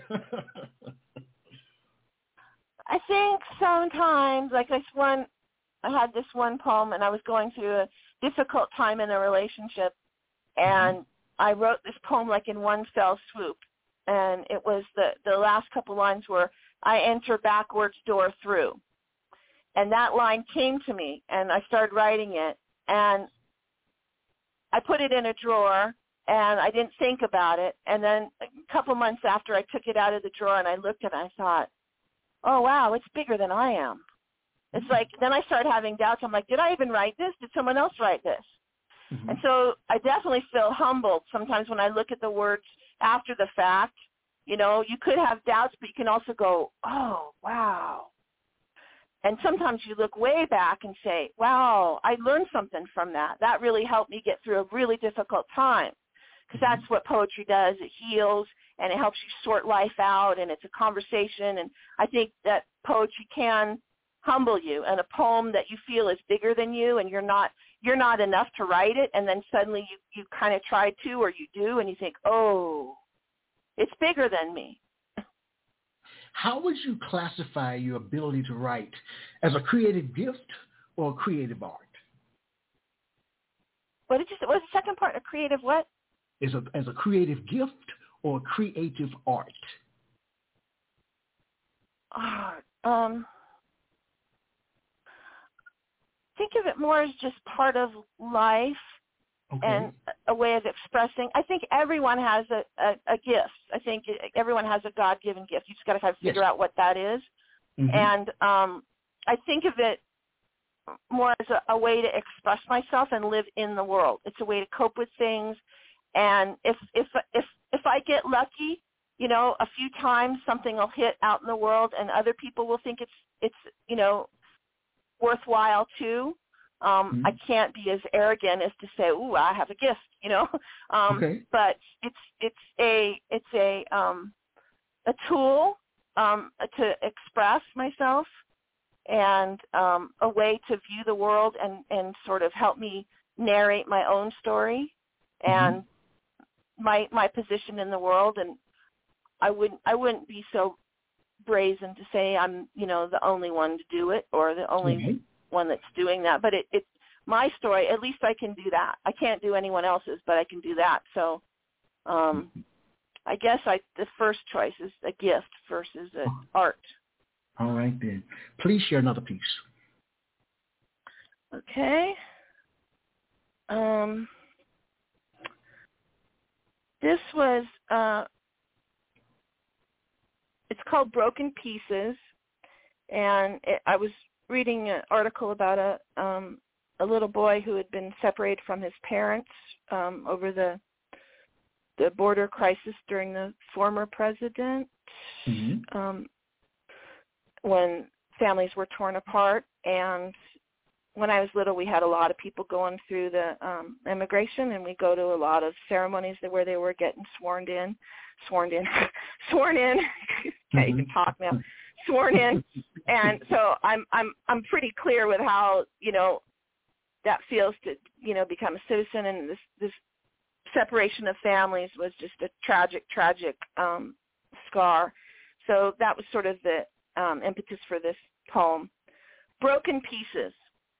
I think sometimes, like this one, I had this one poem, and I was going through a difficult time in a relationship, and mm-hmm. I wrote this poem like in one fell swoop, and it was the, the last couple lines were, I enter backwards door through. And that line came to me, and I started writing it, and I put it in a drawer, and I didn't think about it. And then a couple months after, I took it out of the drawer, and I looked at it, and I thought, oh, wow, it's bigger than I am. It's like, then I started having doubts. I'm like, did I even write this? Did someone else write this? Mm-hmm. And so I definitely feel humbled sometimes when I look at the words after the fact. You know, you could have doubts, but you can also go, oh, wow. And sometimes you look way back and say, wow, I learned something from that. That really helped me get through a really difficult time. Because that's what poetry does. It heals, and it helps you sort life out, and it's a conversation. And I think that poetry can humble you. And a poem that you feel is bigger than you, and you're not you're not enough to write it, and then suddenly you, you kind of try to, or you do, and you think, oh, it's bigger than me. How would you classify your ability to write as a creative gift or a creative art? What did you say? What was the second part? A creative what? As a, as a creative gift or a creative art? Art. Um, think of it more as just part of life. Okay. And a way of expressing. I think everyone has a, a, a gift. I think everyone has a God-given gift. You just got to kind of figure yes. out what that is. Mm-hmm. And um, I think of it more as a, a way to express myself and live in the world. It's a way to cope with things. And if if if if I get lucky, you know, a few times something will hit out in the world, and other people will think it's it's you know worthwhile too. Um, mm-hmm. I can't be as arrogant as to say, "Ooh, I have a gift," you know. Um, okay. But it's it's a it's a um, a tool um, to express myself, and um, a way to view the world and, and sort of help me narrate my own story and mm-hmm. my my position in the world. And I wouldn't I wouldn't be so brazen to say I'm, you know, the only one to do it or the only mm-hmm. one that's doing that. But it, it's my story. At least I can do that. I can't do anyone else's, but I can do that. So um, I guess I the first choice is a gift versus an art. All right, then. Please share another piece. Okay. Um, this was, uh, it's called Broken Pieces, and it, I was reading an article about a um, a little boy who had been separated from his parents um, over the the border crisis during the former president. Mm-hmm. Um, when families were torn apart. And when I was little, we had a lot of people going through the um, immigration, and we go to a lot of ceremonies that where they were getting sworn in, sworn in, sworn in. Can't even talk now. Sworn in. And so I'm I'm I'm pretty clear with how, you know, that feels to, you know, become a citizen. And this this separation of families was just a tragic, tragic um, scar. So that was sort of the Um, impetus for this poem. Broken Pieces.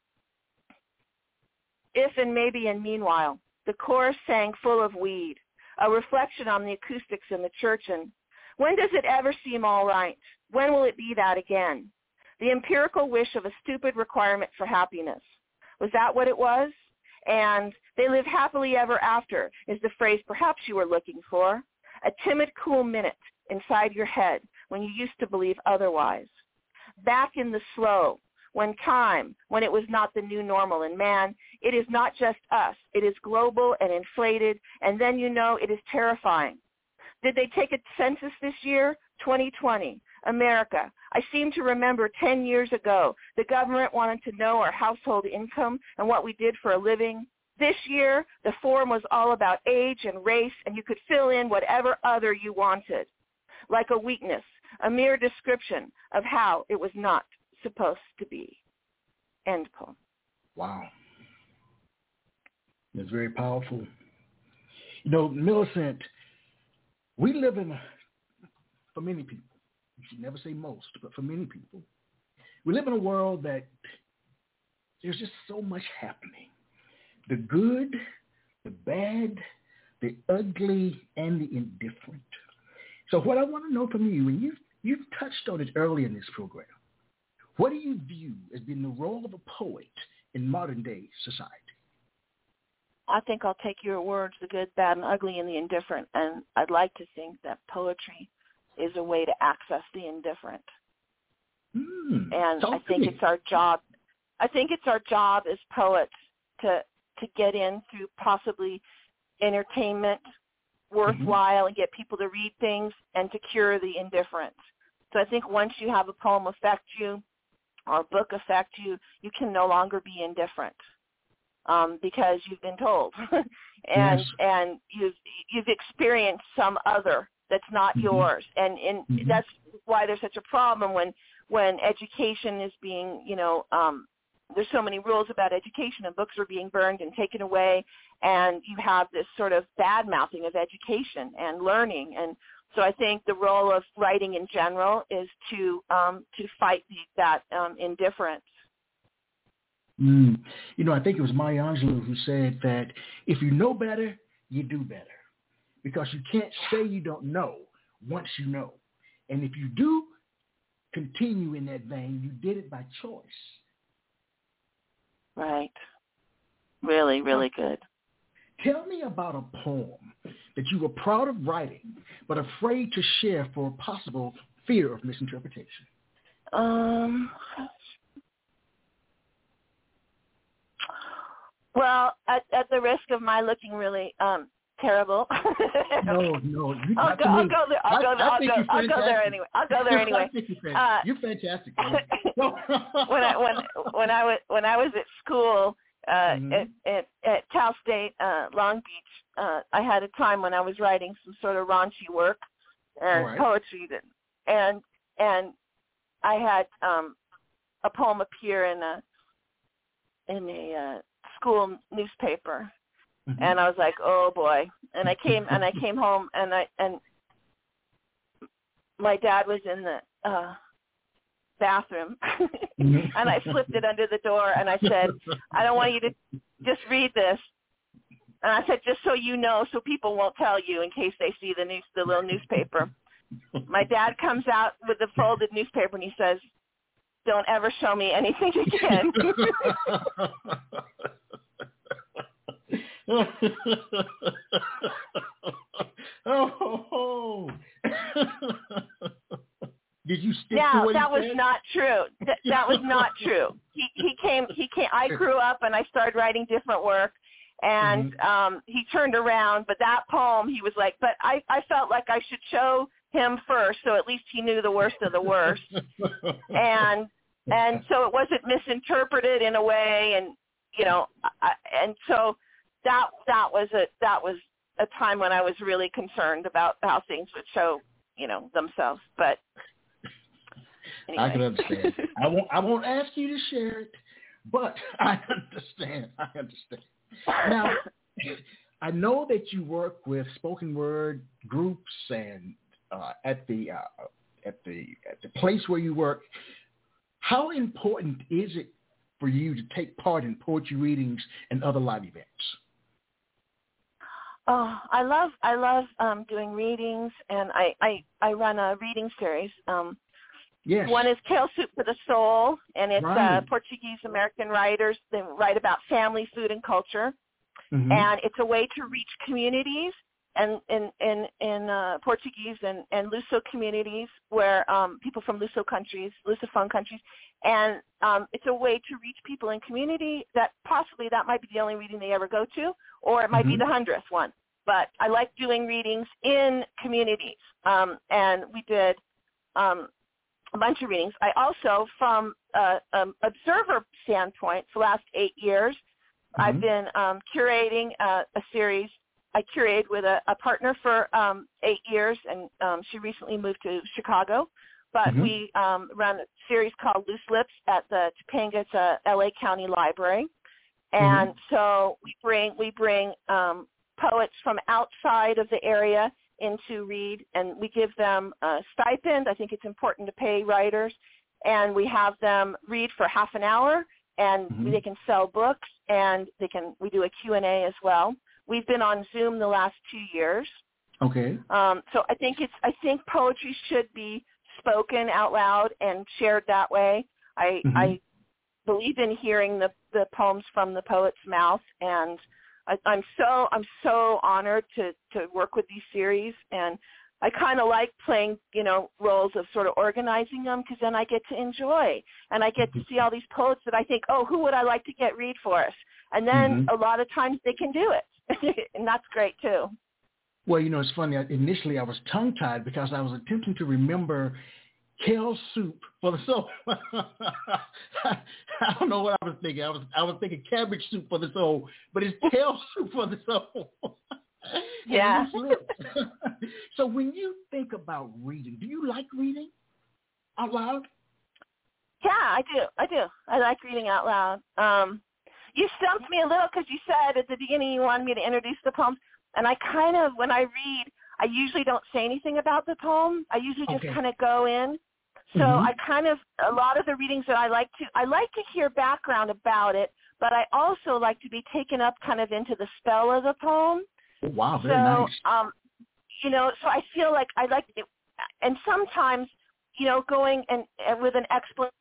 If and maybe and meanwhile, the chorus sang full of weed, a reflection on the acoustics in the church. And when does it ever seem all right? When will it be that again? The empirical wish of a stupid requirement for happiness. Was that what it was? And they live happily ever after is the phrase perhaps you were looking for. A timid, cool minute inside your head when you used to believe otherwise. Back in the slow, when time, when it was not the new normal. And man, it is not just us. It is global and inflated, and then you know it is terrifying. Did they take a census this year? twenty twenty, America. I seem to remember ten years ago, the government wanted to know our household income and what we did for a living. This year, the form was all about age and race, and you could fill in whatever other you wanted. Like a weakness, a mere description of how it was not supposed to be. End poem. Wow. That's very powerful. You know, Millicent, we live in, a, for many people, you should never say most, but for many people, we live in a world that there's just so much happening. The good, the bad, the ugly, and the indifferent. So what I want to know from you, and you've, you've touched on it early in this program, what do you view as being the role of a poet in modern-day society? I think I'll take your words, the good, bad, and ugly, and the indifferent, and I'd like to think that poetry is a way to access the indifferent. Mm, and I think it's our job. I think it's our job as poets to to get in through possibly entertainment, worthwhile, mm-hmm. and get people to read things and to cure the indifference. So I think once you have a poem affect you or a book affect you, you can no longer be indifferent um, because you've been told and yes. and you've you've experienced some other that's not mm-hmm. yours, and and mm-hmm. that's why there's such a problem when when education is being, you know, um, there's so many rules about education, and books are being burned and taken away, and you have this sort of bad-mouthing of education and learning. And so I think the role of writing in general is to um, to fight the, that um, indifference. Mm. You know, I think it was Maya Angelou who said that if you know better, you do better, because you can't say you don't know once you know. And if you do continue in that vein, you did it by choice. Right. Really, really good. Tell me about a poem that you were proud of writing but afraid to share for possible fear of misinterpretation. Um, Well, at, at the risk of my looking really um, terrible. no, no. You I'll go, I'll go there. I'll go there. I'll go, I'll go there anyway. I'll go there anyway. You're, uh, you're fantastic. when I when when I was when I was at school uh, mm-hmm. at, at at Cal State uh, Long Beach, uh, I had a time when I was writing some sort of raunchy work and right. poetry, that, and and I had um, a poem appear in a in a uh, school newspaper. Mm-hmm. And I was like, oh boy! And I came and I came home and I and my dad was in the uh, bathroom, and I flipped it under the door and I said, I don't want you to just read this. And I said, just so you know, so people won't tell you in case they see the news, the little newspaper. My dad comes out with the folded newspaper and he says, don't ever show me anything again. oh, did you stick now, to what that he was said? not true. That, that was not true. He he came he came I grew up and I started writing different work, and mm-hmm. um he turned around, but that poem he was like, but I I felt like I should show him first, so at least he knew the worst of the worst. and and so it wasn't misinterpreted in a way, and you know I, and so That that was a that was a time when I was really concerned about how things would show, you know, themselves. But anyway. I can understand. I won't I won't ask you to share it, but I understand. I understand. Now, I know that you work with spoken word groups and uh, at the uh, at the at the place where you work. How important is it for you to take part in poetry readings and other live events? Oh, I love I love um, doing readings, and I, I, I run a reading series. Um, yes. One is Kale Soup for the Soul, and it's right. uh, Portuguese-American writers that write about family, food, and culture. Mm-hmm. And it's a way to reach communities and in, in, in uh, Portuguese and, and Luso communities where um, people from Luso countries, Lusophone countries, and um, it's a way to reach people in community that possibly that might be the only reading they ever go to, or it might mm-hmm. be the hundredth one. But I like doing readings in communities, um, and we did um, a bunch of readings. I also, from an um, observer standpoint, for the last eight years, mm-hmm. I've been um, curating a, a series. I curated with a, a partner for um, eight years, and um, she recently moved to Chicago. But mm-hmm. we um, run a series called Loose Lips at the Topanga, it's a L A County Library. And mm-hmm. so we bring we bring um, poets from outside of the area in to read, and we give them a stipend. I think it's important to pay writers, and we have them read for half an hour, and mm-hmm. they can sell books, and they can. We do a Q and A as well. We've been on Zoom the last two years. Okay. Um, so I think it's I think poetry should be spoken out loud and shared that way. I mm-hmm. I believe in hearing the, the poems from the poet's mouth, and I, I'm so I'm so honored to, to work with these series, and I kind of like playing, you know, roles of sort of organizing them, because then I get to enjoy, and I get to see all these poets that I think, oh, who would I like to get read for us? And then mm-hmm. a lot of times they can do it, and that's great too. Well, you know, it's funny. Initially, I was tongue-tied because I was attempting to remember kale soup for the soul. I don't know what I was thinking. I was I was thinking cabbage soup for the soul, but it's kale soup for the soul. Yeah. So when you think about reading, do you like reading out loud? Yeah, I do. I do. I like reading out loud. Um, you stumped me a little because you said at the beginning you wanted me to introduce the poems. And I kind of, when I read, I usually don't say anything about the poem. I usually just okay. kind of go in. So mm-hmm. I kind of, a lot of the readings that I like to, I like to hear background about it, but I also like to be taken up kind of into the spell of the poem. Wow, very so, nice. Um, you know, so I feel like I like to, and sometimes, you know, going and, and with an explanation,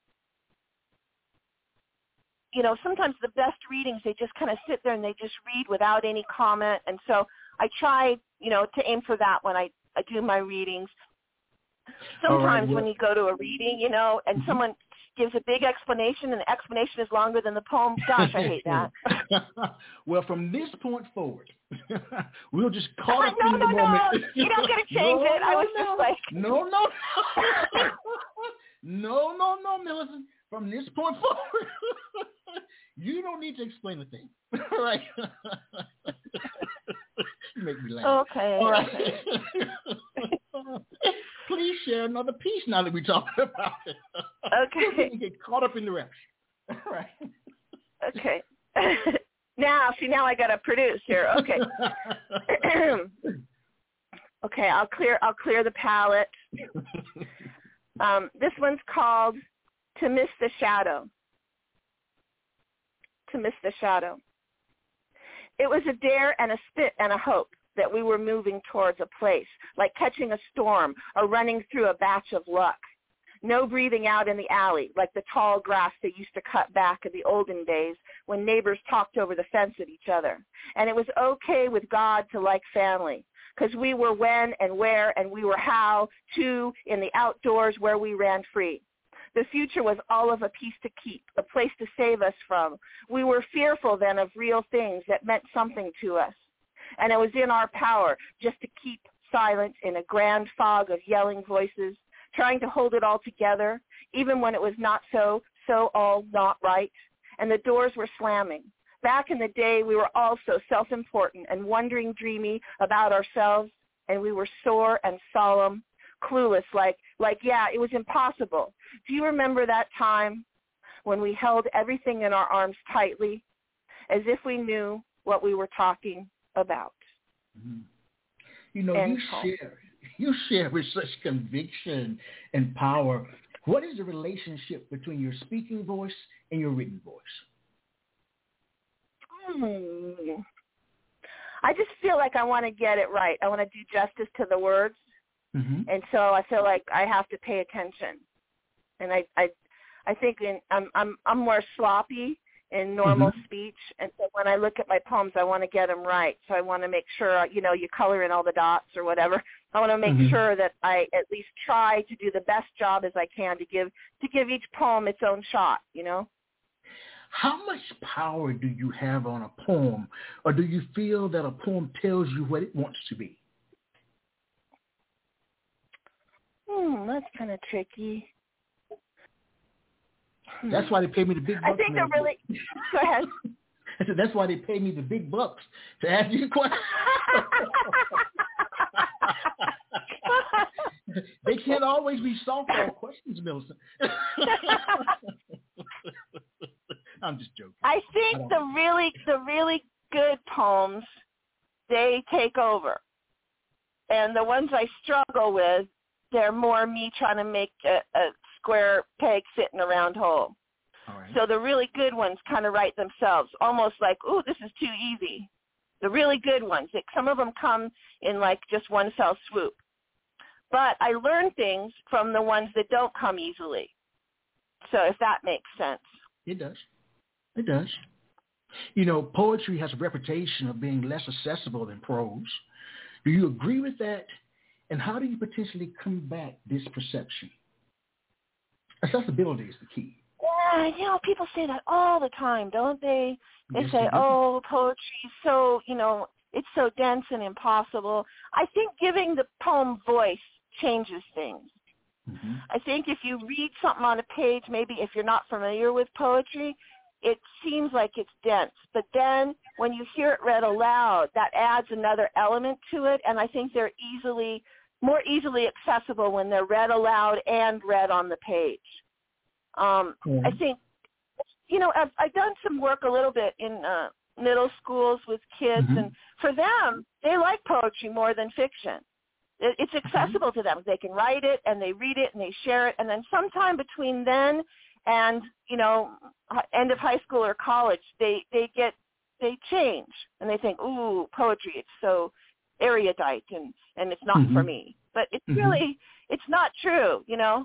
you know, sometimes the best readings, they just kind of sit there and they just read without any comment. And so I try, you know, to aim for that when I, I do my readings. Sometimes right, well, when you go to a reading, you know, and mm-hmm. someone gives a big explanation, and the explanation is longer than the poem. Gosh, I hate that. Well, from this point forward, we'll just call it no, in no, the no. moment. You're not going to change no, it. No, I was no. just like... No, no, no, no, no, Millicent. From this point forward, you don't need to explain a thing. All right? You make me laugh. Okay. All right. Please share another piece now that we're talking about it. Okay. You get caught up in the rest. All right. Okay. Now, see, now I got to produce here. Okay. Okay, I'll clear. I'll clear the palette. Um, this one's called "To Miss the Shadow." To miss the shadow. It was a dare and a spit and a hope that we were moving towards a place, like catching a storm or running through a batch of luck. No breathing out in the alley, like the tall grass they used to cut back in the olden days when neighbors talked over the fence at each other. And it was okay with God to like family, because we were when and where and we were how, too, in the outdoors where we ran free. The future was all of a piece to keep, a place to save us from. We were fearful then of real things that meant something to us. And it was in our power just to keep silent in a grand fog of yelling voices, trying to hold it all together, even when it was not so, so all not right. And the doors were slamming. Back in the day, we were all so self-important and wondering dreamy about ourselves, and we were sore and solemn, clueless, like, like, yeah, it was impossible. Do you remember that time when we held everything in our arms tightly, as if we knew what we were talking about? Mm-hmm. You know, End you poem. share, you share with such conviction and power. What is the relationship between your speaking voice and your written voice? Hmm. I just feel like I want to get it right. I want to do justice to the words. Mm-hmm. And so I feel like I have to pay attention. And I I, I think in, I'm, I'm, I'm more sloppy in normal mm-hmm. speech. And so when I look at my poems, I want to get them right. So I want to make sure, you know, you color in all the dots or whatever. I want to make mm-hmm. sure that I at least try to do the best job as I can to give to give each poem its own shot, you know. How much power do you have on a poem, or do you feel that a poem tells you what it wants to be? Hmm, that's kind of tricky. That's why they pay me the big bucks. I think they're really... Go ahead. I said, that's why they pay me the big bucks to ask you questions. They can't always be softball questions, Millicent. I'm just joking. I think I the know. really, the really good poems, they take over. And the ones I struggle with, they're more me trying to make a, a square peg fit in a round hole. All right. So the really good ones kind of write themselves, almost like, ooh, this is too easy. The really good ones, like some of them come in like just one fell swoop. But I learn things from the ones that don't come easily. So if that makes sense. It does. It does. You know, poetry has a reputation of being less accessible than prose. Do you agree with that? And how do you potentially combat this perception? Accessibility is the key. Yeah, you know, people say that all the time, don't they? They Yes, say, they do. oh, poetry is so, you know, it's so dense and impossible. I think giving the poem voice changes things. Mm-hmm. I think if you read something on a page, maybe if you're not familiar with poetry, it seems like it's dense. But then when you hear it read aloud, that adds another element to it, and I think they're easily, more easily accessible when they're read aloud and read on the page. Um, mm-hmm. I think, you know, I've, I've done some work a little bit in uh, middle schools with kids, mm-hmm. and for them, they like poetry more than fiction. It, it's accessible mm-hmm. to them. They can write it, and they read it, and they share it, and then sometime between then and, you know, end of high school or college, they, they get, they change, and they think, ooh, poetry, it's so erudite, and, and it's not mm-hmm. for me. But it's mm-hmm. really, it's not true, you know.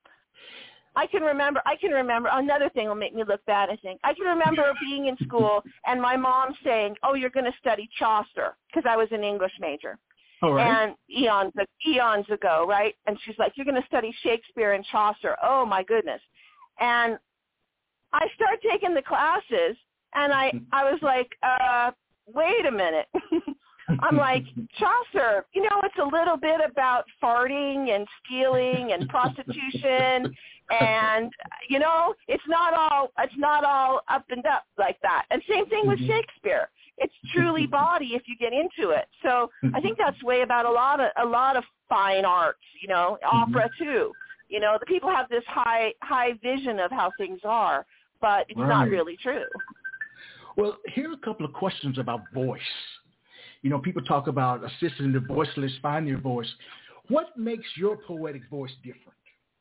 I can remember, I can remember, another thing will make me look bad, I think. I can remember being in school and my mom saying, oh, you're going to study Chaucer, because I was an English major. All right. And eons, eons ago, right? And she's like, you're going to study Shakespeare and Chaucer. Oh, my goodness. And I started taking the classes, and I, I was like, uh, wait a minute. I'm like, Chaucer, you know, it's a little bit about farting and stealing and prostitution, and, you know, it's not all it's not all up and up like that. And same thing with Shakespeare. It's truly body if you get into it. So I think that's way about a lot of a lot of fine arts, you know, opera too. You know, the people have this high high vision of how things are, but it's right. not really true. Well, here are a couple of questions about voice. You know, people talk about assisting the voiceless find their voice. What makes your poetic voice different?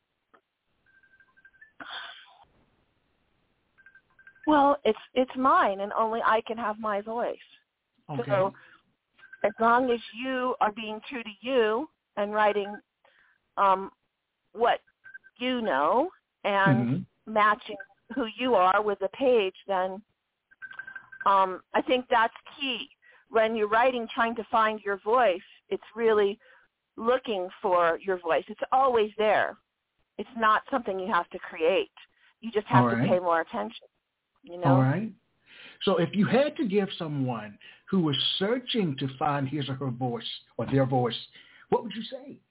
Well, it's it's mine, and only I can have my voice. Okay. So as long as you are being true to you and writing um, what you know and mm-hmm. matching who you are with the page, then um, I think that's key. When you're writing, trying to find your voice, it's really looking for your voice. It's always there. It's not something you have to create. You just have right. to pay more attention. You know? All right. So if you had to give someone who was searching to find his or her voice or their voice, what would you say?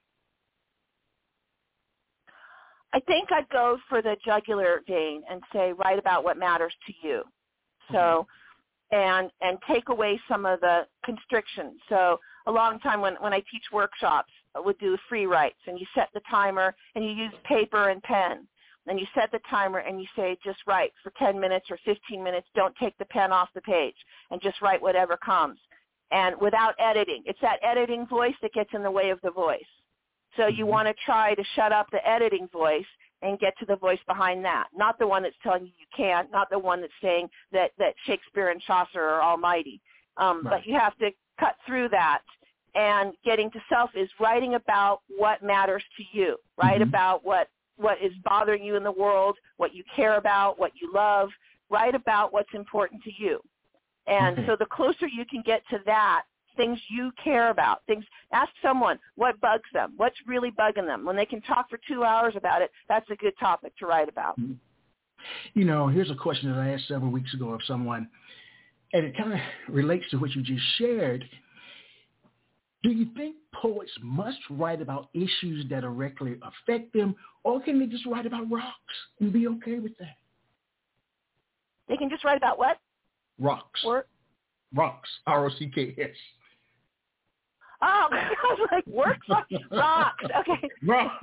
I think I'd go for the jugular vein and say, write about what matters to you. So, and and take away some of the constrictions. So a long time when, when I teach workshops, I would do free writes, and you set the timer, and you use paper and pen. And you set the timer and you say, just write for ten minutes or fifteen minutes. Don't take the pen off the page and just write whatever comes. And without editing. It's that editing voice that gets in the way of the voice. So you want to try to shut up the editing voice and get to the voice behind that. Not the one that's telling you you can't, not the one that's saying that, that Shakespeare and Chaucer are almighty. Um, right. But you have to cut through that. And getting to self is writing about what matters to you. Write mm-hmm. about what what is bothering you in the world, what you care about, what you love. Write about what's important to you. And okay. so the closer you can get to that, things you care about, things, ask someone what bugs them, what's really bugging them. When they can talk for two hours about it, that's a good topic to write about. You know, here's a question that I asked several weeks ago of someone, and it kind of relates to what you just shared. Do you think poets must write about issues that directly affect them, or can they just write about rocks and be okay with that? They can just write about what? Rocks. Or? Rocks. R O C K S. Oh, I was like, works? Rocks. Okay. Rocks.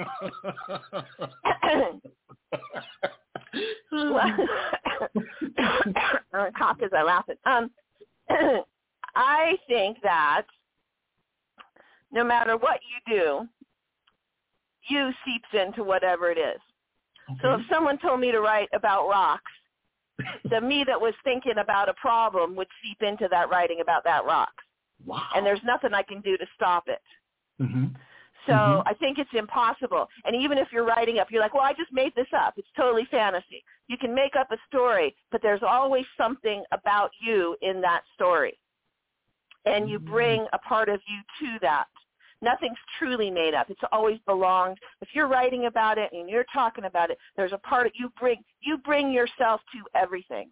I coughed as I laughed. Um, I think that no matter what you do, you seeps into whatever it is. Okay. So if someone told me to write about rocks, the me that was thinking about a problem would seep into that writing about that rock. Wow. And there's nothing I can do to stop it. Mm-hmm. So mm-hmm. I think it's impossible. And even if you're writing up, you're like, well, I just made this up. It's totally fantasy. You can make up a story, but there's always something about you in that story. And you bring a part of you to that. Nothing's truly made up. It's always belonged. If you're writing about it and you're talking about it, there's a part of you bring you bring yourself to everything.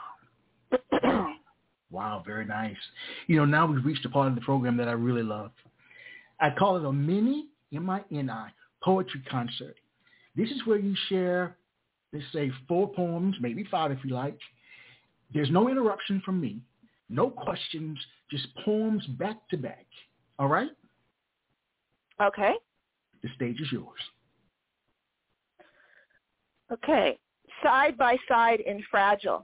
Wow, very nice. You know, now we've reached a part of the program that I really love. I call it a mini, M I N I, poetry concert. This is where you share, let's say, four poems, maybe five if you like. There's no interruption from me, no questions, just poems back to back. All right? Okay. The stage is yours. Okay. Side by side in fragile.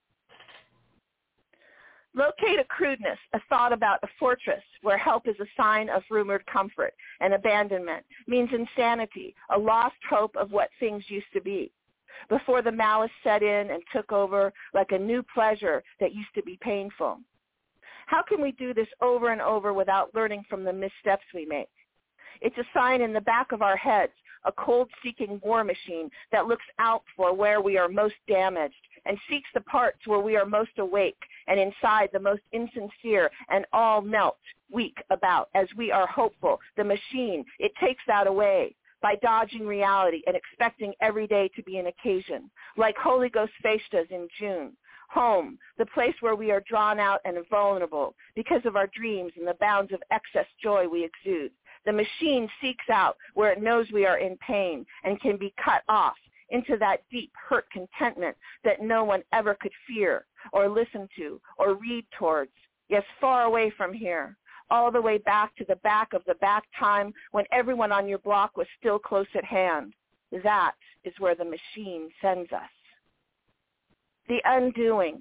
Locate a crudeness, a thought about a fortress where help is a sign of rumored comfort, and abandonment means insanity, a lost hope of what things used to be, before the malice set in and took over like a new pleasure that used to be painful. How can we do this over and over without learning from the missteps we make? It's a sign in the back of our heads, a cold-seeking war machine that looks out for where we are most damaged and seeks the parts where we are most awake and inside the most insincere, and all melt, weak about as we are hopeful. The machine, it takes that away. by dodging reality and expecting every day to be an occasion, like Holy Ghost Festas in June. Home, the place where we are drawn out and vulnerable because of our dreams and the bounds of excess joy we exude. The machine seeks out where it knows we are in pain and can be cut off into that deep hurt contentment that no one ever could fear or listen to or read towards. Yes, far away from here, all the way back to the back of the back time when everyone on your block was still close at hand. That is where the machine sends us. The undoing.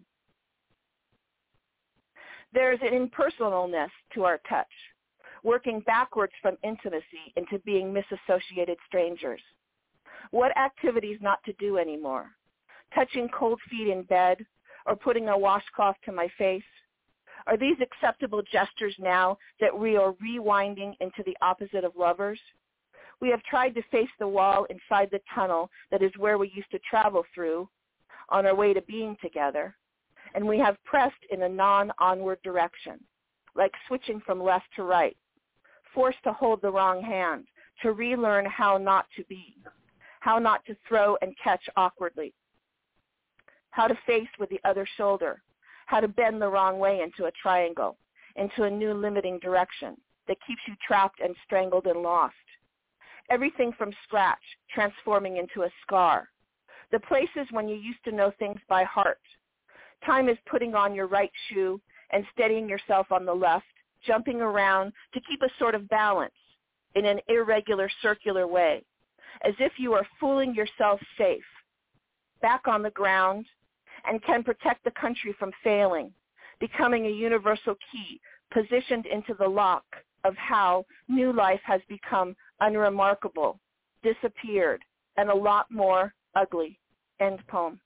There's an impersonalness to our touch, working backwards from intimacy into being misassociated strangers. What activities not to do anymore? Touching cold feet in bed or putting a washcloth to my face? Are these acceptable gestures now that we are rewinding into the opposite of lovers? We have tried to face the wall inside the tunnel that is where we used to travel through on our way to being together, and we have pressed in a non-onward direction, like switching from left to right, forced to hold the wrong hand, to relearn how not to be, how not to throw and catch awkwardly, how to face with the other shoulder, how to bend the wrong way into a triangle, into a new limiting direction that keeps you trapped and strangled and lost. Everything from scratch, transforming into a scar. The places when you used to know things by heart. Time is putting on your right shoe and steadying yourself on the left, jumping around to keep a sort of balance in an irregular circular way, as if you are fooling yourself safe, back on the ground, and can protect the country from failing, becoming a universal key positioned into the lock of how new life has become unremarkable, disappeared, and a lot more ugly. End poem.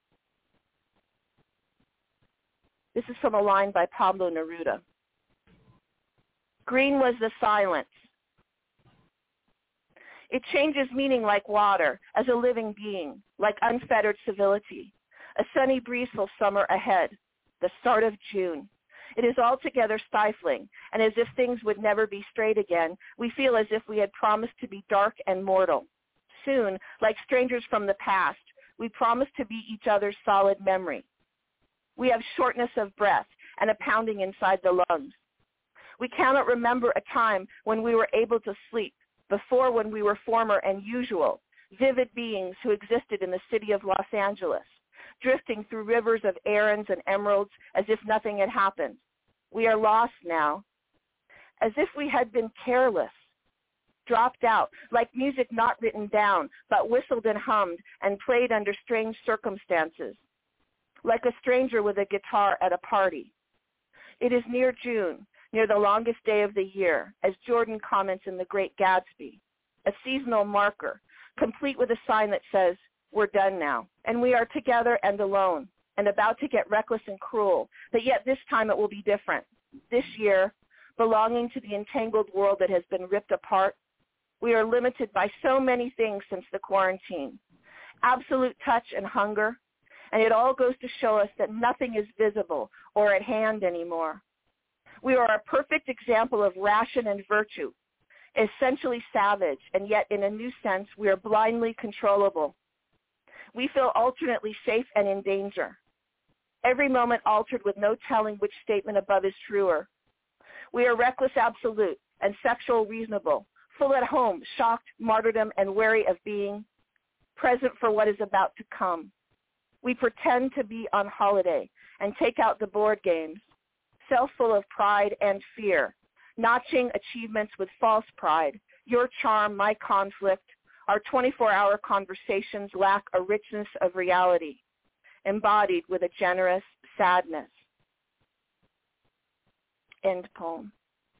This is from a line by Pablo Neruda. Green was the silence. It changes meaning like water, as a living being, like unfettered civility. A sunny, breezeful summer ahead, the start of June. It is altogether stifling, and as if things would never be straight again, we feel as if we had promised to be dark and mortal. Soon, like strangers from the past, we promise to be each other's solid memory. We have shortness of breath and a pounding inside the lungs. We cannot remember a time when we were able to sleep, before when we were former and usual, vivid beings who existed in the city of Los Angeles, drifting through rivers of errands and emeralds as if nothing had happened. We are lost now, as if we had been careless, dropped out, like music not written down, but whistled and hummed and played under strange circumstances, like a stranger with a guitar at a party. It is near June, near the longest day of the year, as Jordan comments in The Great Gatsby, a seasonal marker, complete with a sign that says, we're done now, and we are together and alone, and about to get reckless and cruel, but yet this time it will be different. This year, belonging to the entangled world that has been ripped apart, we are limited by so many things since the quarantine. Absolute touch and hunger, and it all goes to show us that nothing is visible or at hand anymore. We are a perfect example of ration and virtue, essentially savage, and yet in a new sense we are blindly controllable. We feel alternately safe and in danger. Every moment altered with no telling which statement above is truer. We are reckless absolute and sexual reasonable, full at home, shocked, martyrdom, and wary of being present for what is about to come. We pretend to be on holiday and take out the board games, self-full of pride and fear, notching achievements with false pride, your charm, my conflict. Our twenty-four hour conversations lack a richness of reality, embodied with a generous sadness. End poem.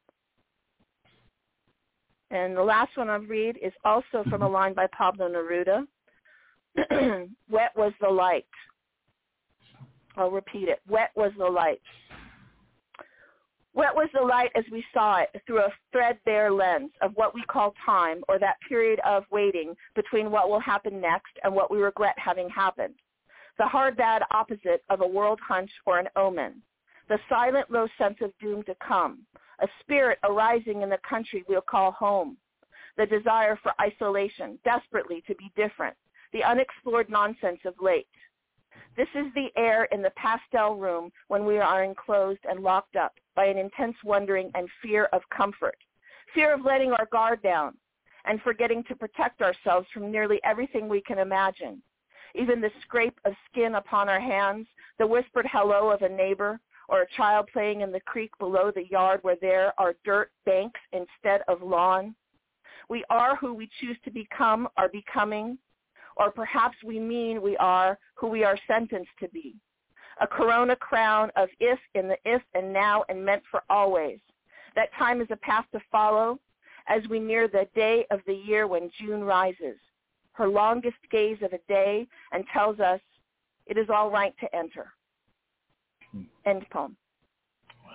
And the last one I'll read is also from a line by Pablo Neruda. Wet was the light. I'll repeat it. Wet was the light. Wet was the light as we saw it through a threadbare lens of what we call time, or that period of waiting between what will happen next and what we regret having happened. The hard bad opposite of a world hunch or an omen. The silent low sense of doom to come. A spirit arising in the country we'll call home. the desire for isolation, desperately to be different, the unexplored nonsense of late. This is the air in the pastel room when we are enclosed and locked up by an intense wondering and fear of comfort, fear of letting our guard down and forgetting to protect ourselves from nearly everything we can imagine, even the scrape of skin upon our hands, the whispered hello of a neighbor, or a child playing in the creek below the yard where there are dirt banks instead of lawn. We are who we choose to become, are becoming, or perhaps we mean we are who we are sentenced to be. A corona crown of if in the if and now and meant for always. That time is a path to follow as we near the day of the year when June rises, her longest gaze of a day, and tells us it is all right to enter. End poem. Wow.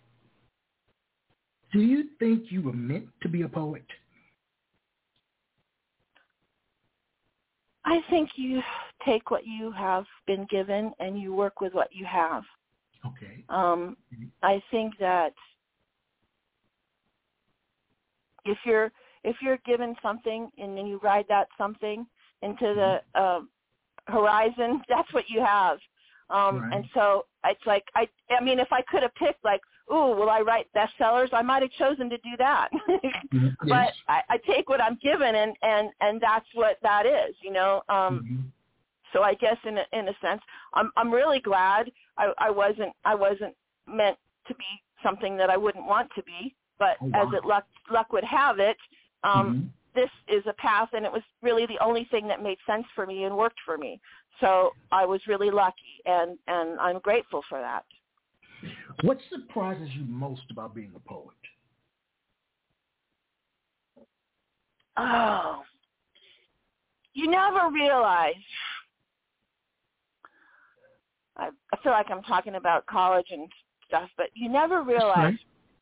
Do you think you were meant to be a poet? I think you take what you have been given and you work with what you have. Okay. Um, mm-hmm. I think that if you're if you're given something and then you ride that something into the uh, horizon, that's what you have. Um, right. And so it's like I I mean, if I could have picked like, ooh, will I write bestsellers? I might have chosen to do that. mm-hmm. But yes. I, I take what I'm given, and, and, and that's what that is, you know. Um, mm-hmm. So I guess in a, in a sense, I'm I'm really glad I, I wasn't I wasn't meant to be something that I wouldn't want to be. But oh, wow. as it luck luck would have it, um, mm-hmm. this is a path, and it was really the only thing that made sense for me and worked for me. So I was really lucky, and, and I'm grateful for that. What surprises you most about being a poet? Oh, you never realize. I, I feel like I'm talking about college and stuff, but you never realize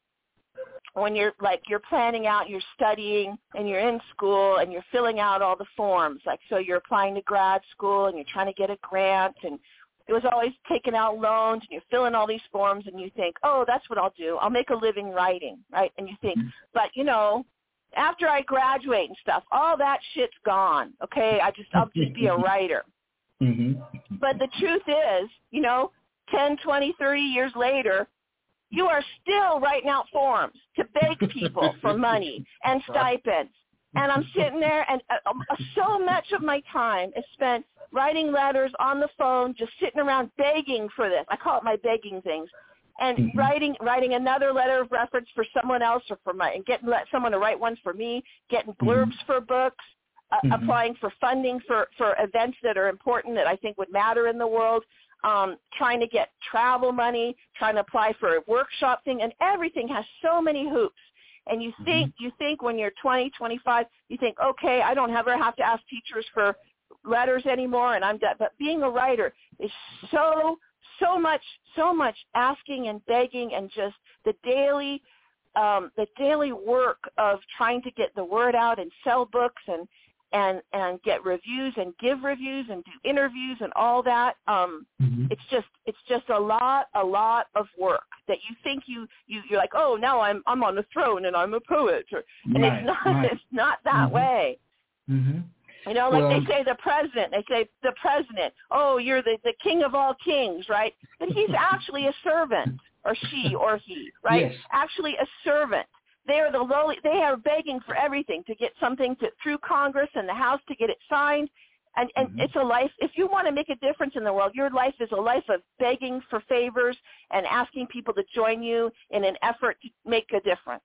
when you're like you're planning out, you're studying, and you're in school, and you're filling out all the forms. Like so, you're applying to grad school, and you're trying to get a grant, and it was always taking out loans, and you're filling all these forms, and you think, oh, that's what I'll do. I'll make a living writing, right? And you think, but you know, after I graduate and stuff, all that shit's gone. Okay, I just I'll just be a writer. Mm-hmm. But the truth is, you know, ten, twenty, thirty years later, you are still writing out forms to beg people for money and stipends. And I'm sitting there, and uh, so much of my time is spent writing letters on the phone, just sitting around begging for this. I call it my begging things. And mm-hmm. writing writing another letter of reference for someone else or for my, and getting let someone to write one for me, getting blurbs mm-hmm. for books, uh, mm-hmm. applying for funding for, for events that are important that I think would matter in the world. Um, trying to get travel money, trying to apply for a workshop thing, and everything has so many hoops. And you think, mm-hmm. you think when you're twenty, twenty-five, you think, okay, I don't ever have to ask teachers for letters anymore, and I'm done. But being a writer is so, so much, so much asking and begging, and just the daily, um, the daily work of trying to get the word out and sell books and and and get reviews and give reviews and do interviews and all that. Um, mm-hmm. It's just it's just a lot a lot of work that you think you, you you're like, oh, now I'm I'm on the throne and I'm a poet, or, and right, it's not right. it's not that mm-hmm. way. Mm-hmm. You know, like well, they say the president, they say the president, oh, you're the, the king of all kings, right? But he's actually a servant, or she or he, right? Yes. Actually a servant. They are the lowly. They are begging for everything to get something to, through Congress and the House to get it signed, and and mm-hmm. it's a life. If you want to make a difference in the world, your life is a life of begging for favors and asking people to join you in an effort to make a difference.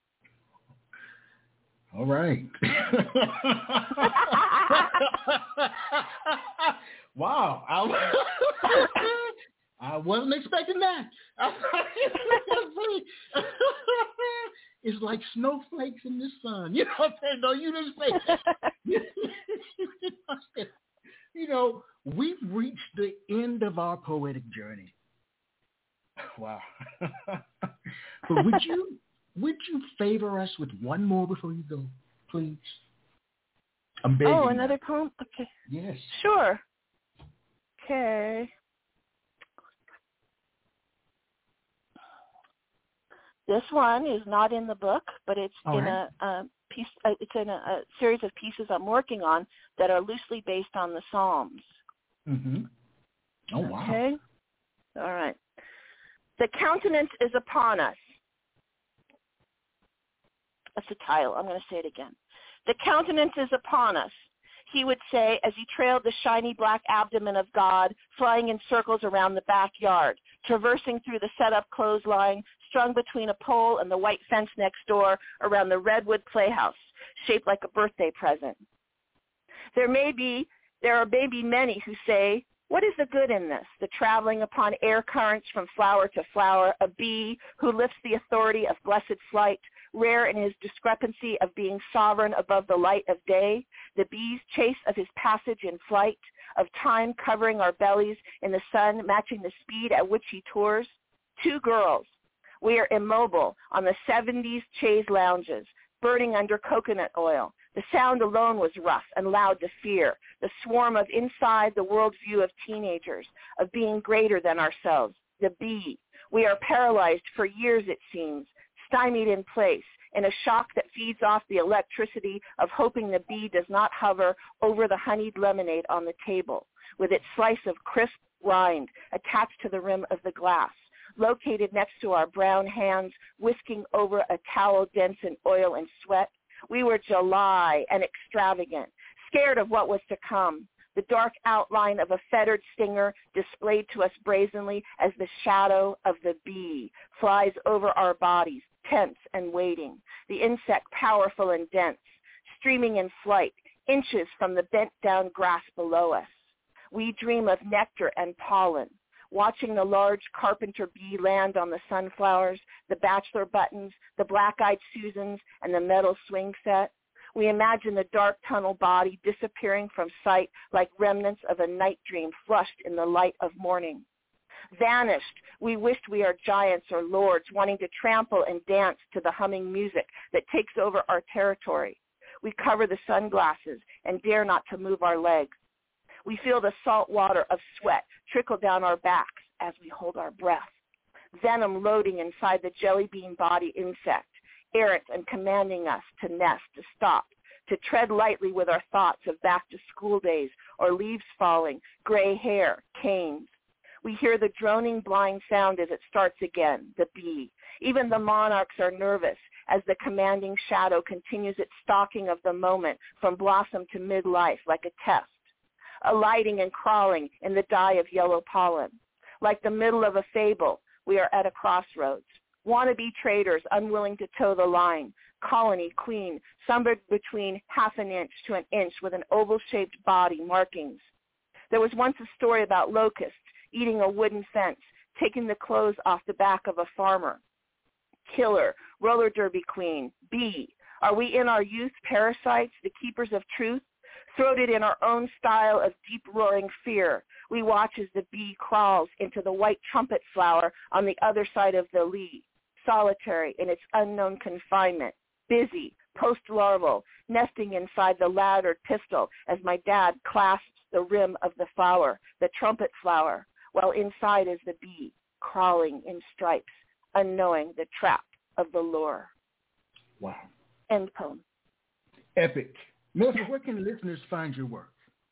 All right. Wow. I, I wasn't expecting that. It's like snowflakes in the sun. You know what I'm saying? No, you didn't say that. You know, we've reached the end of our poetic journey. Wow. But would you would you favor us with one more before you go, please? I'm begging. Oh, another poem? Okay. Yes. Sure. Okay. This one is not in the book, but it's All in right. a, a piece. Uh, it's in a, a series of pieces I'm working on that are loosely based on the Psalms. Mm-hmm. Oh, wow. Okay. All right. The countenance is upon us. That's the title. I'm going to say it again. The countenance is upon us, he would say as he trailed the shiny black abdomen of God, flying in circles around the backyard, traversing through the set-up clothesline, strung between a pole and the white fence next door around the redwood playhouse, shaped like a birthday present. There may be, there are maybe many who say, what is the good in this? The traveling upon air currents from flower to flower, a bee who lifts the authority of blessed flight, rare in his discrepancy of being sovereign above the light of day, the bee's chase of his passage in flight, of time covering our bellies in the sun, matching the speed at which he tours. Two girls. We are immobile on the seventies chaise lounges, burning under coconut oil. The sound alone was rough and loud to fear, the swarm of inside the worldview of teenagers, of being greater than ourselves, the bee. We are paralyzed for years, it seems, stymied in place, in a shock that feeds off the electricity of hoping the bee does not hover over the honeyed lemonade on the table, with its slice of crisp rind attached to the rim of the glass, located next to our brown hands, whisking over a towel dense in oil and sweat. We were July and extravagant, scared of what was to come, the dark outline of a fettered stinger displayed to us brazenly as the shadow of the bee flies over our bodies, tense and waiting, the insect powerful and dense, streaming in flight, inches from the bent-down grass below us. We dream of nectar and pollen, watching the large carpenter bee land on the sunflowers, the bachelor buttons, the black-eyed Susans, and the metal swing set. We imagine the dark tunnel body disappearing from sight like remnants of a night dream flushed in the light of morning. Vanished, we wished we are giants or lords wanting to trample and dance to the humming music that takes over our territory. We cover the sunglasses and dare not to move our legs. We feel the salt water of sweat trickle down our backs as we hold our breath. Venom loading inside the jelly bean body insect, errant and commanding us to nest, to stop, to tread lightly with our thoughts of back-to-school days or leaves falling, gray hair, canes. We hear the droning blind sound as it starts again, the bee. Even the monarchs are nervous as the commanding shadow continues its stalking of the moment from blossom to midlife like a test, alighting and crawling in the dye of yellow pollen. Like the middle of a fable, we are at a crossroads. Wannabe traders unwilling to toe the line, colony queen, somewhere between half an inch to an inch with an oval-shaped body markings. There was once a story about locusts eating a wooden fence, taking the clothes off the back of a farmer. Killer, roller derby queen, bee. Are we in our youth parasites, the keepers of truth? Throated in our own style of deep roaring fear, we watch as the bee crawls into the white trumpet flower on the other side of the lee, solitary in its unknown confinement, busy, post-larval, nesting inside the laddered pistil as my dad clasps the rim of the flower, the trumpet flower, while inside is the bee, crawling in stripes, unknowing the trap of the lure. Wow. End poem. Epic. Melissa, where can listeners find your work?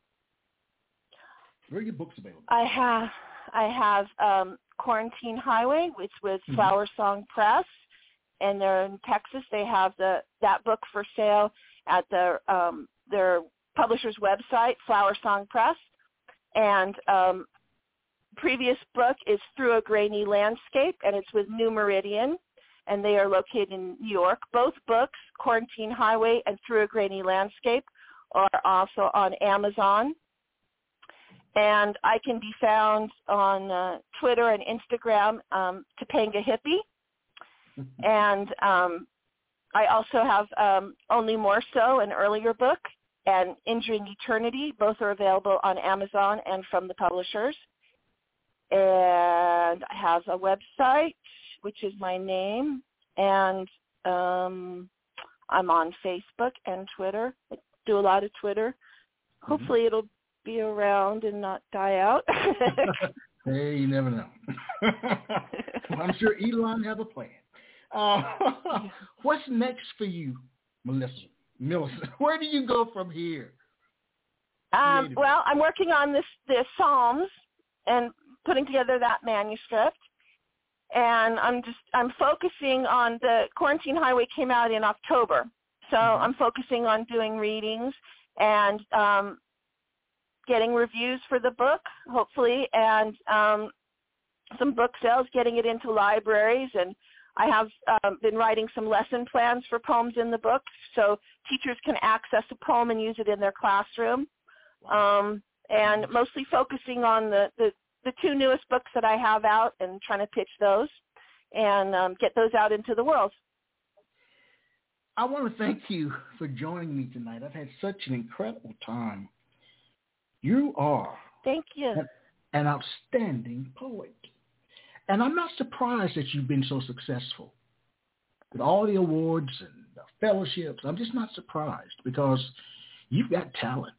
Where are your books available? I have I have um, Quarantine Highway, which was mm-hmm. Flower Song Press, and they're in Texas. They have the that book for sale at their um, their publisher's website, Flower Song Press. And um, previous book is Through a Grainy Landscape, and it's with New Meridian, and they are located in New York. Both books, Quarantine Highway and Through a Grainy Landscape, are also on Amazon. And I can be found on uh, Twitter and Instagram, um, Topanga Hippie. And um, I also have um, Only More So, an earlier book, and Injuring Eternity. Both are available on Amazon and from the publishers. And I have a website, which is my name, and um, I'm on Facebook and Twitter. I do a lot of Twitter. Mm-hmm. Hopefully it'll be around and not die out. Hey, you never know. Well, I'm sure Elon have a plan. Uh, what's next for you Melissa, Millicent, where do you go from here? Um, well, I'm working on this, this Psalms and putting together that manuscript. And I'm just, I'm focusing on the Quarantine Highway came out in October. So mm-hmm. I'm focusing on doing readings and um, getting reviews for the book, hopefully, and um, some book sales, getting it into libraries. And I have um, been writing some lesson plans for poems in the book so teachers can access a poem and use it in their classroom. Um, and mostly focusing on the, the, the two newest books that I have out and trying to pitch those and um, get those out into the world. I want to thank you for joining me tonight. I've had such an incredible time. You are thank you. An, an outstanding poet. And I'm not surprised that you've been so successful. With all the awards and the fellowships, I'm just not surprised because you've got talent.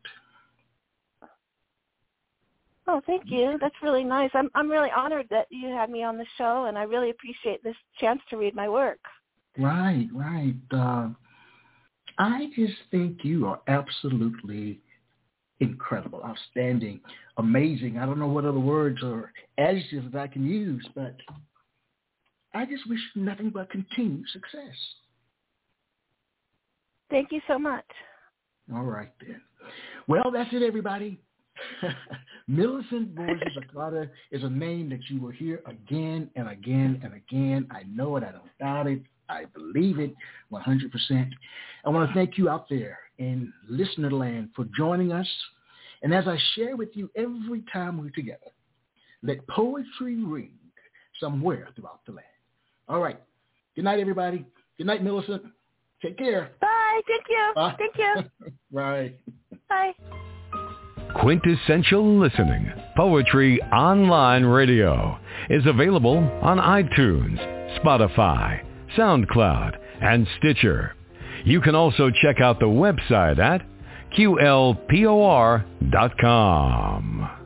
Oh, thank you. That's really nice. I'm I'm really honored that you had me on the show, and I really appreciate this chance to read my work. Right, right. Uh, I just think you are absolutely incredible, outstanding, amazing. I don't know what other words or adjectives that I can use, but I just wish you nothing but continued success. Thank you so much. All right, then. Well, that's it, everybody. Millicent Borges-Acosta is a name that you will hear again and again and again. I know it. I don't doubt it. I believe it one hundred percent. I want to thank you out there in listener land for joining us. And as I share with you every time we're together, let poetry ring somewhere throughout the land. All right. Good night, everybody. Good night, Millicent. Take care. Bye. Thank you. Bye. Thank you. Right. Bye. Quintessential Listening, Poetry Online Radio, is available on iTunes, Spotify, SoundCloud, and Stitcher. You can also check out the website at Q L P O R dot com.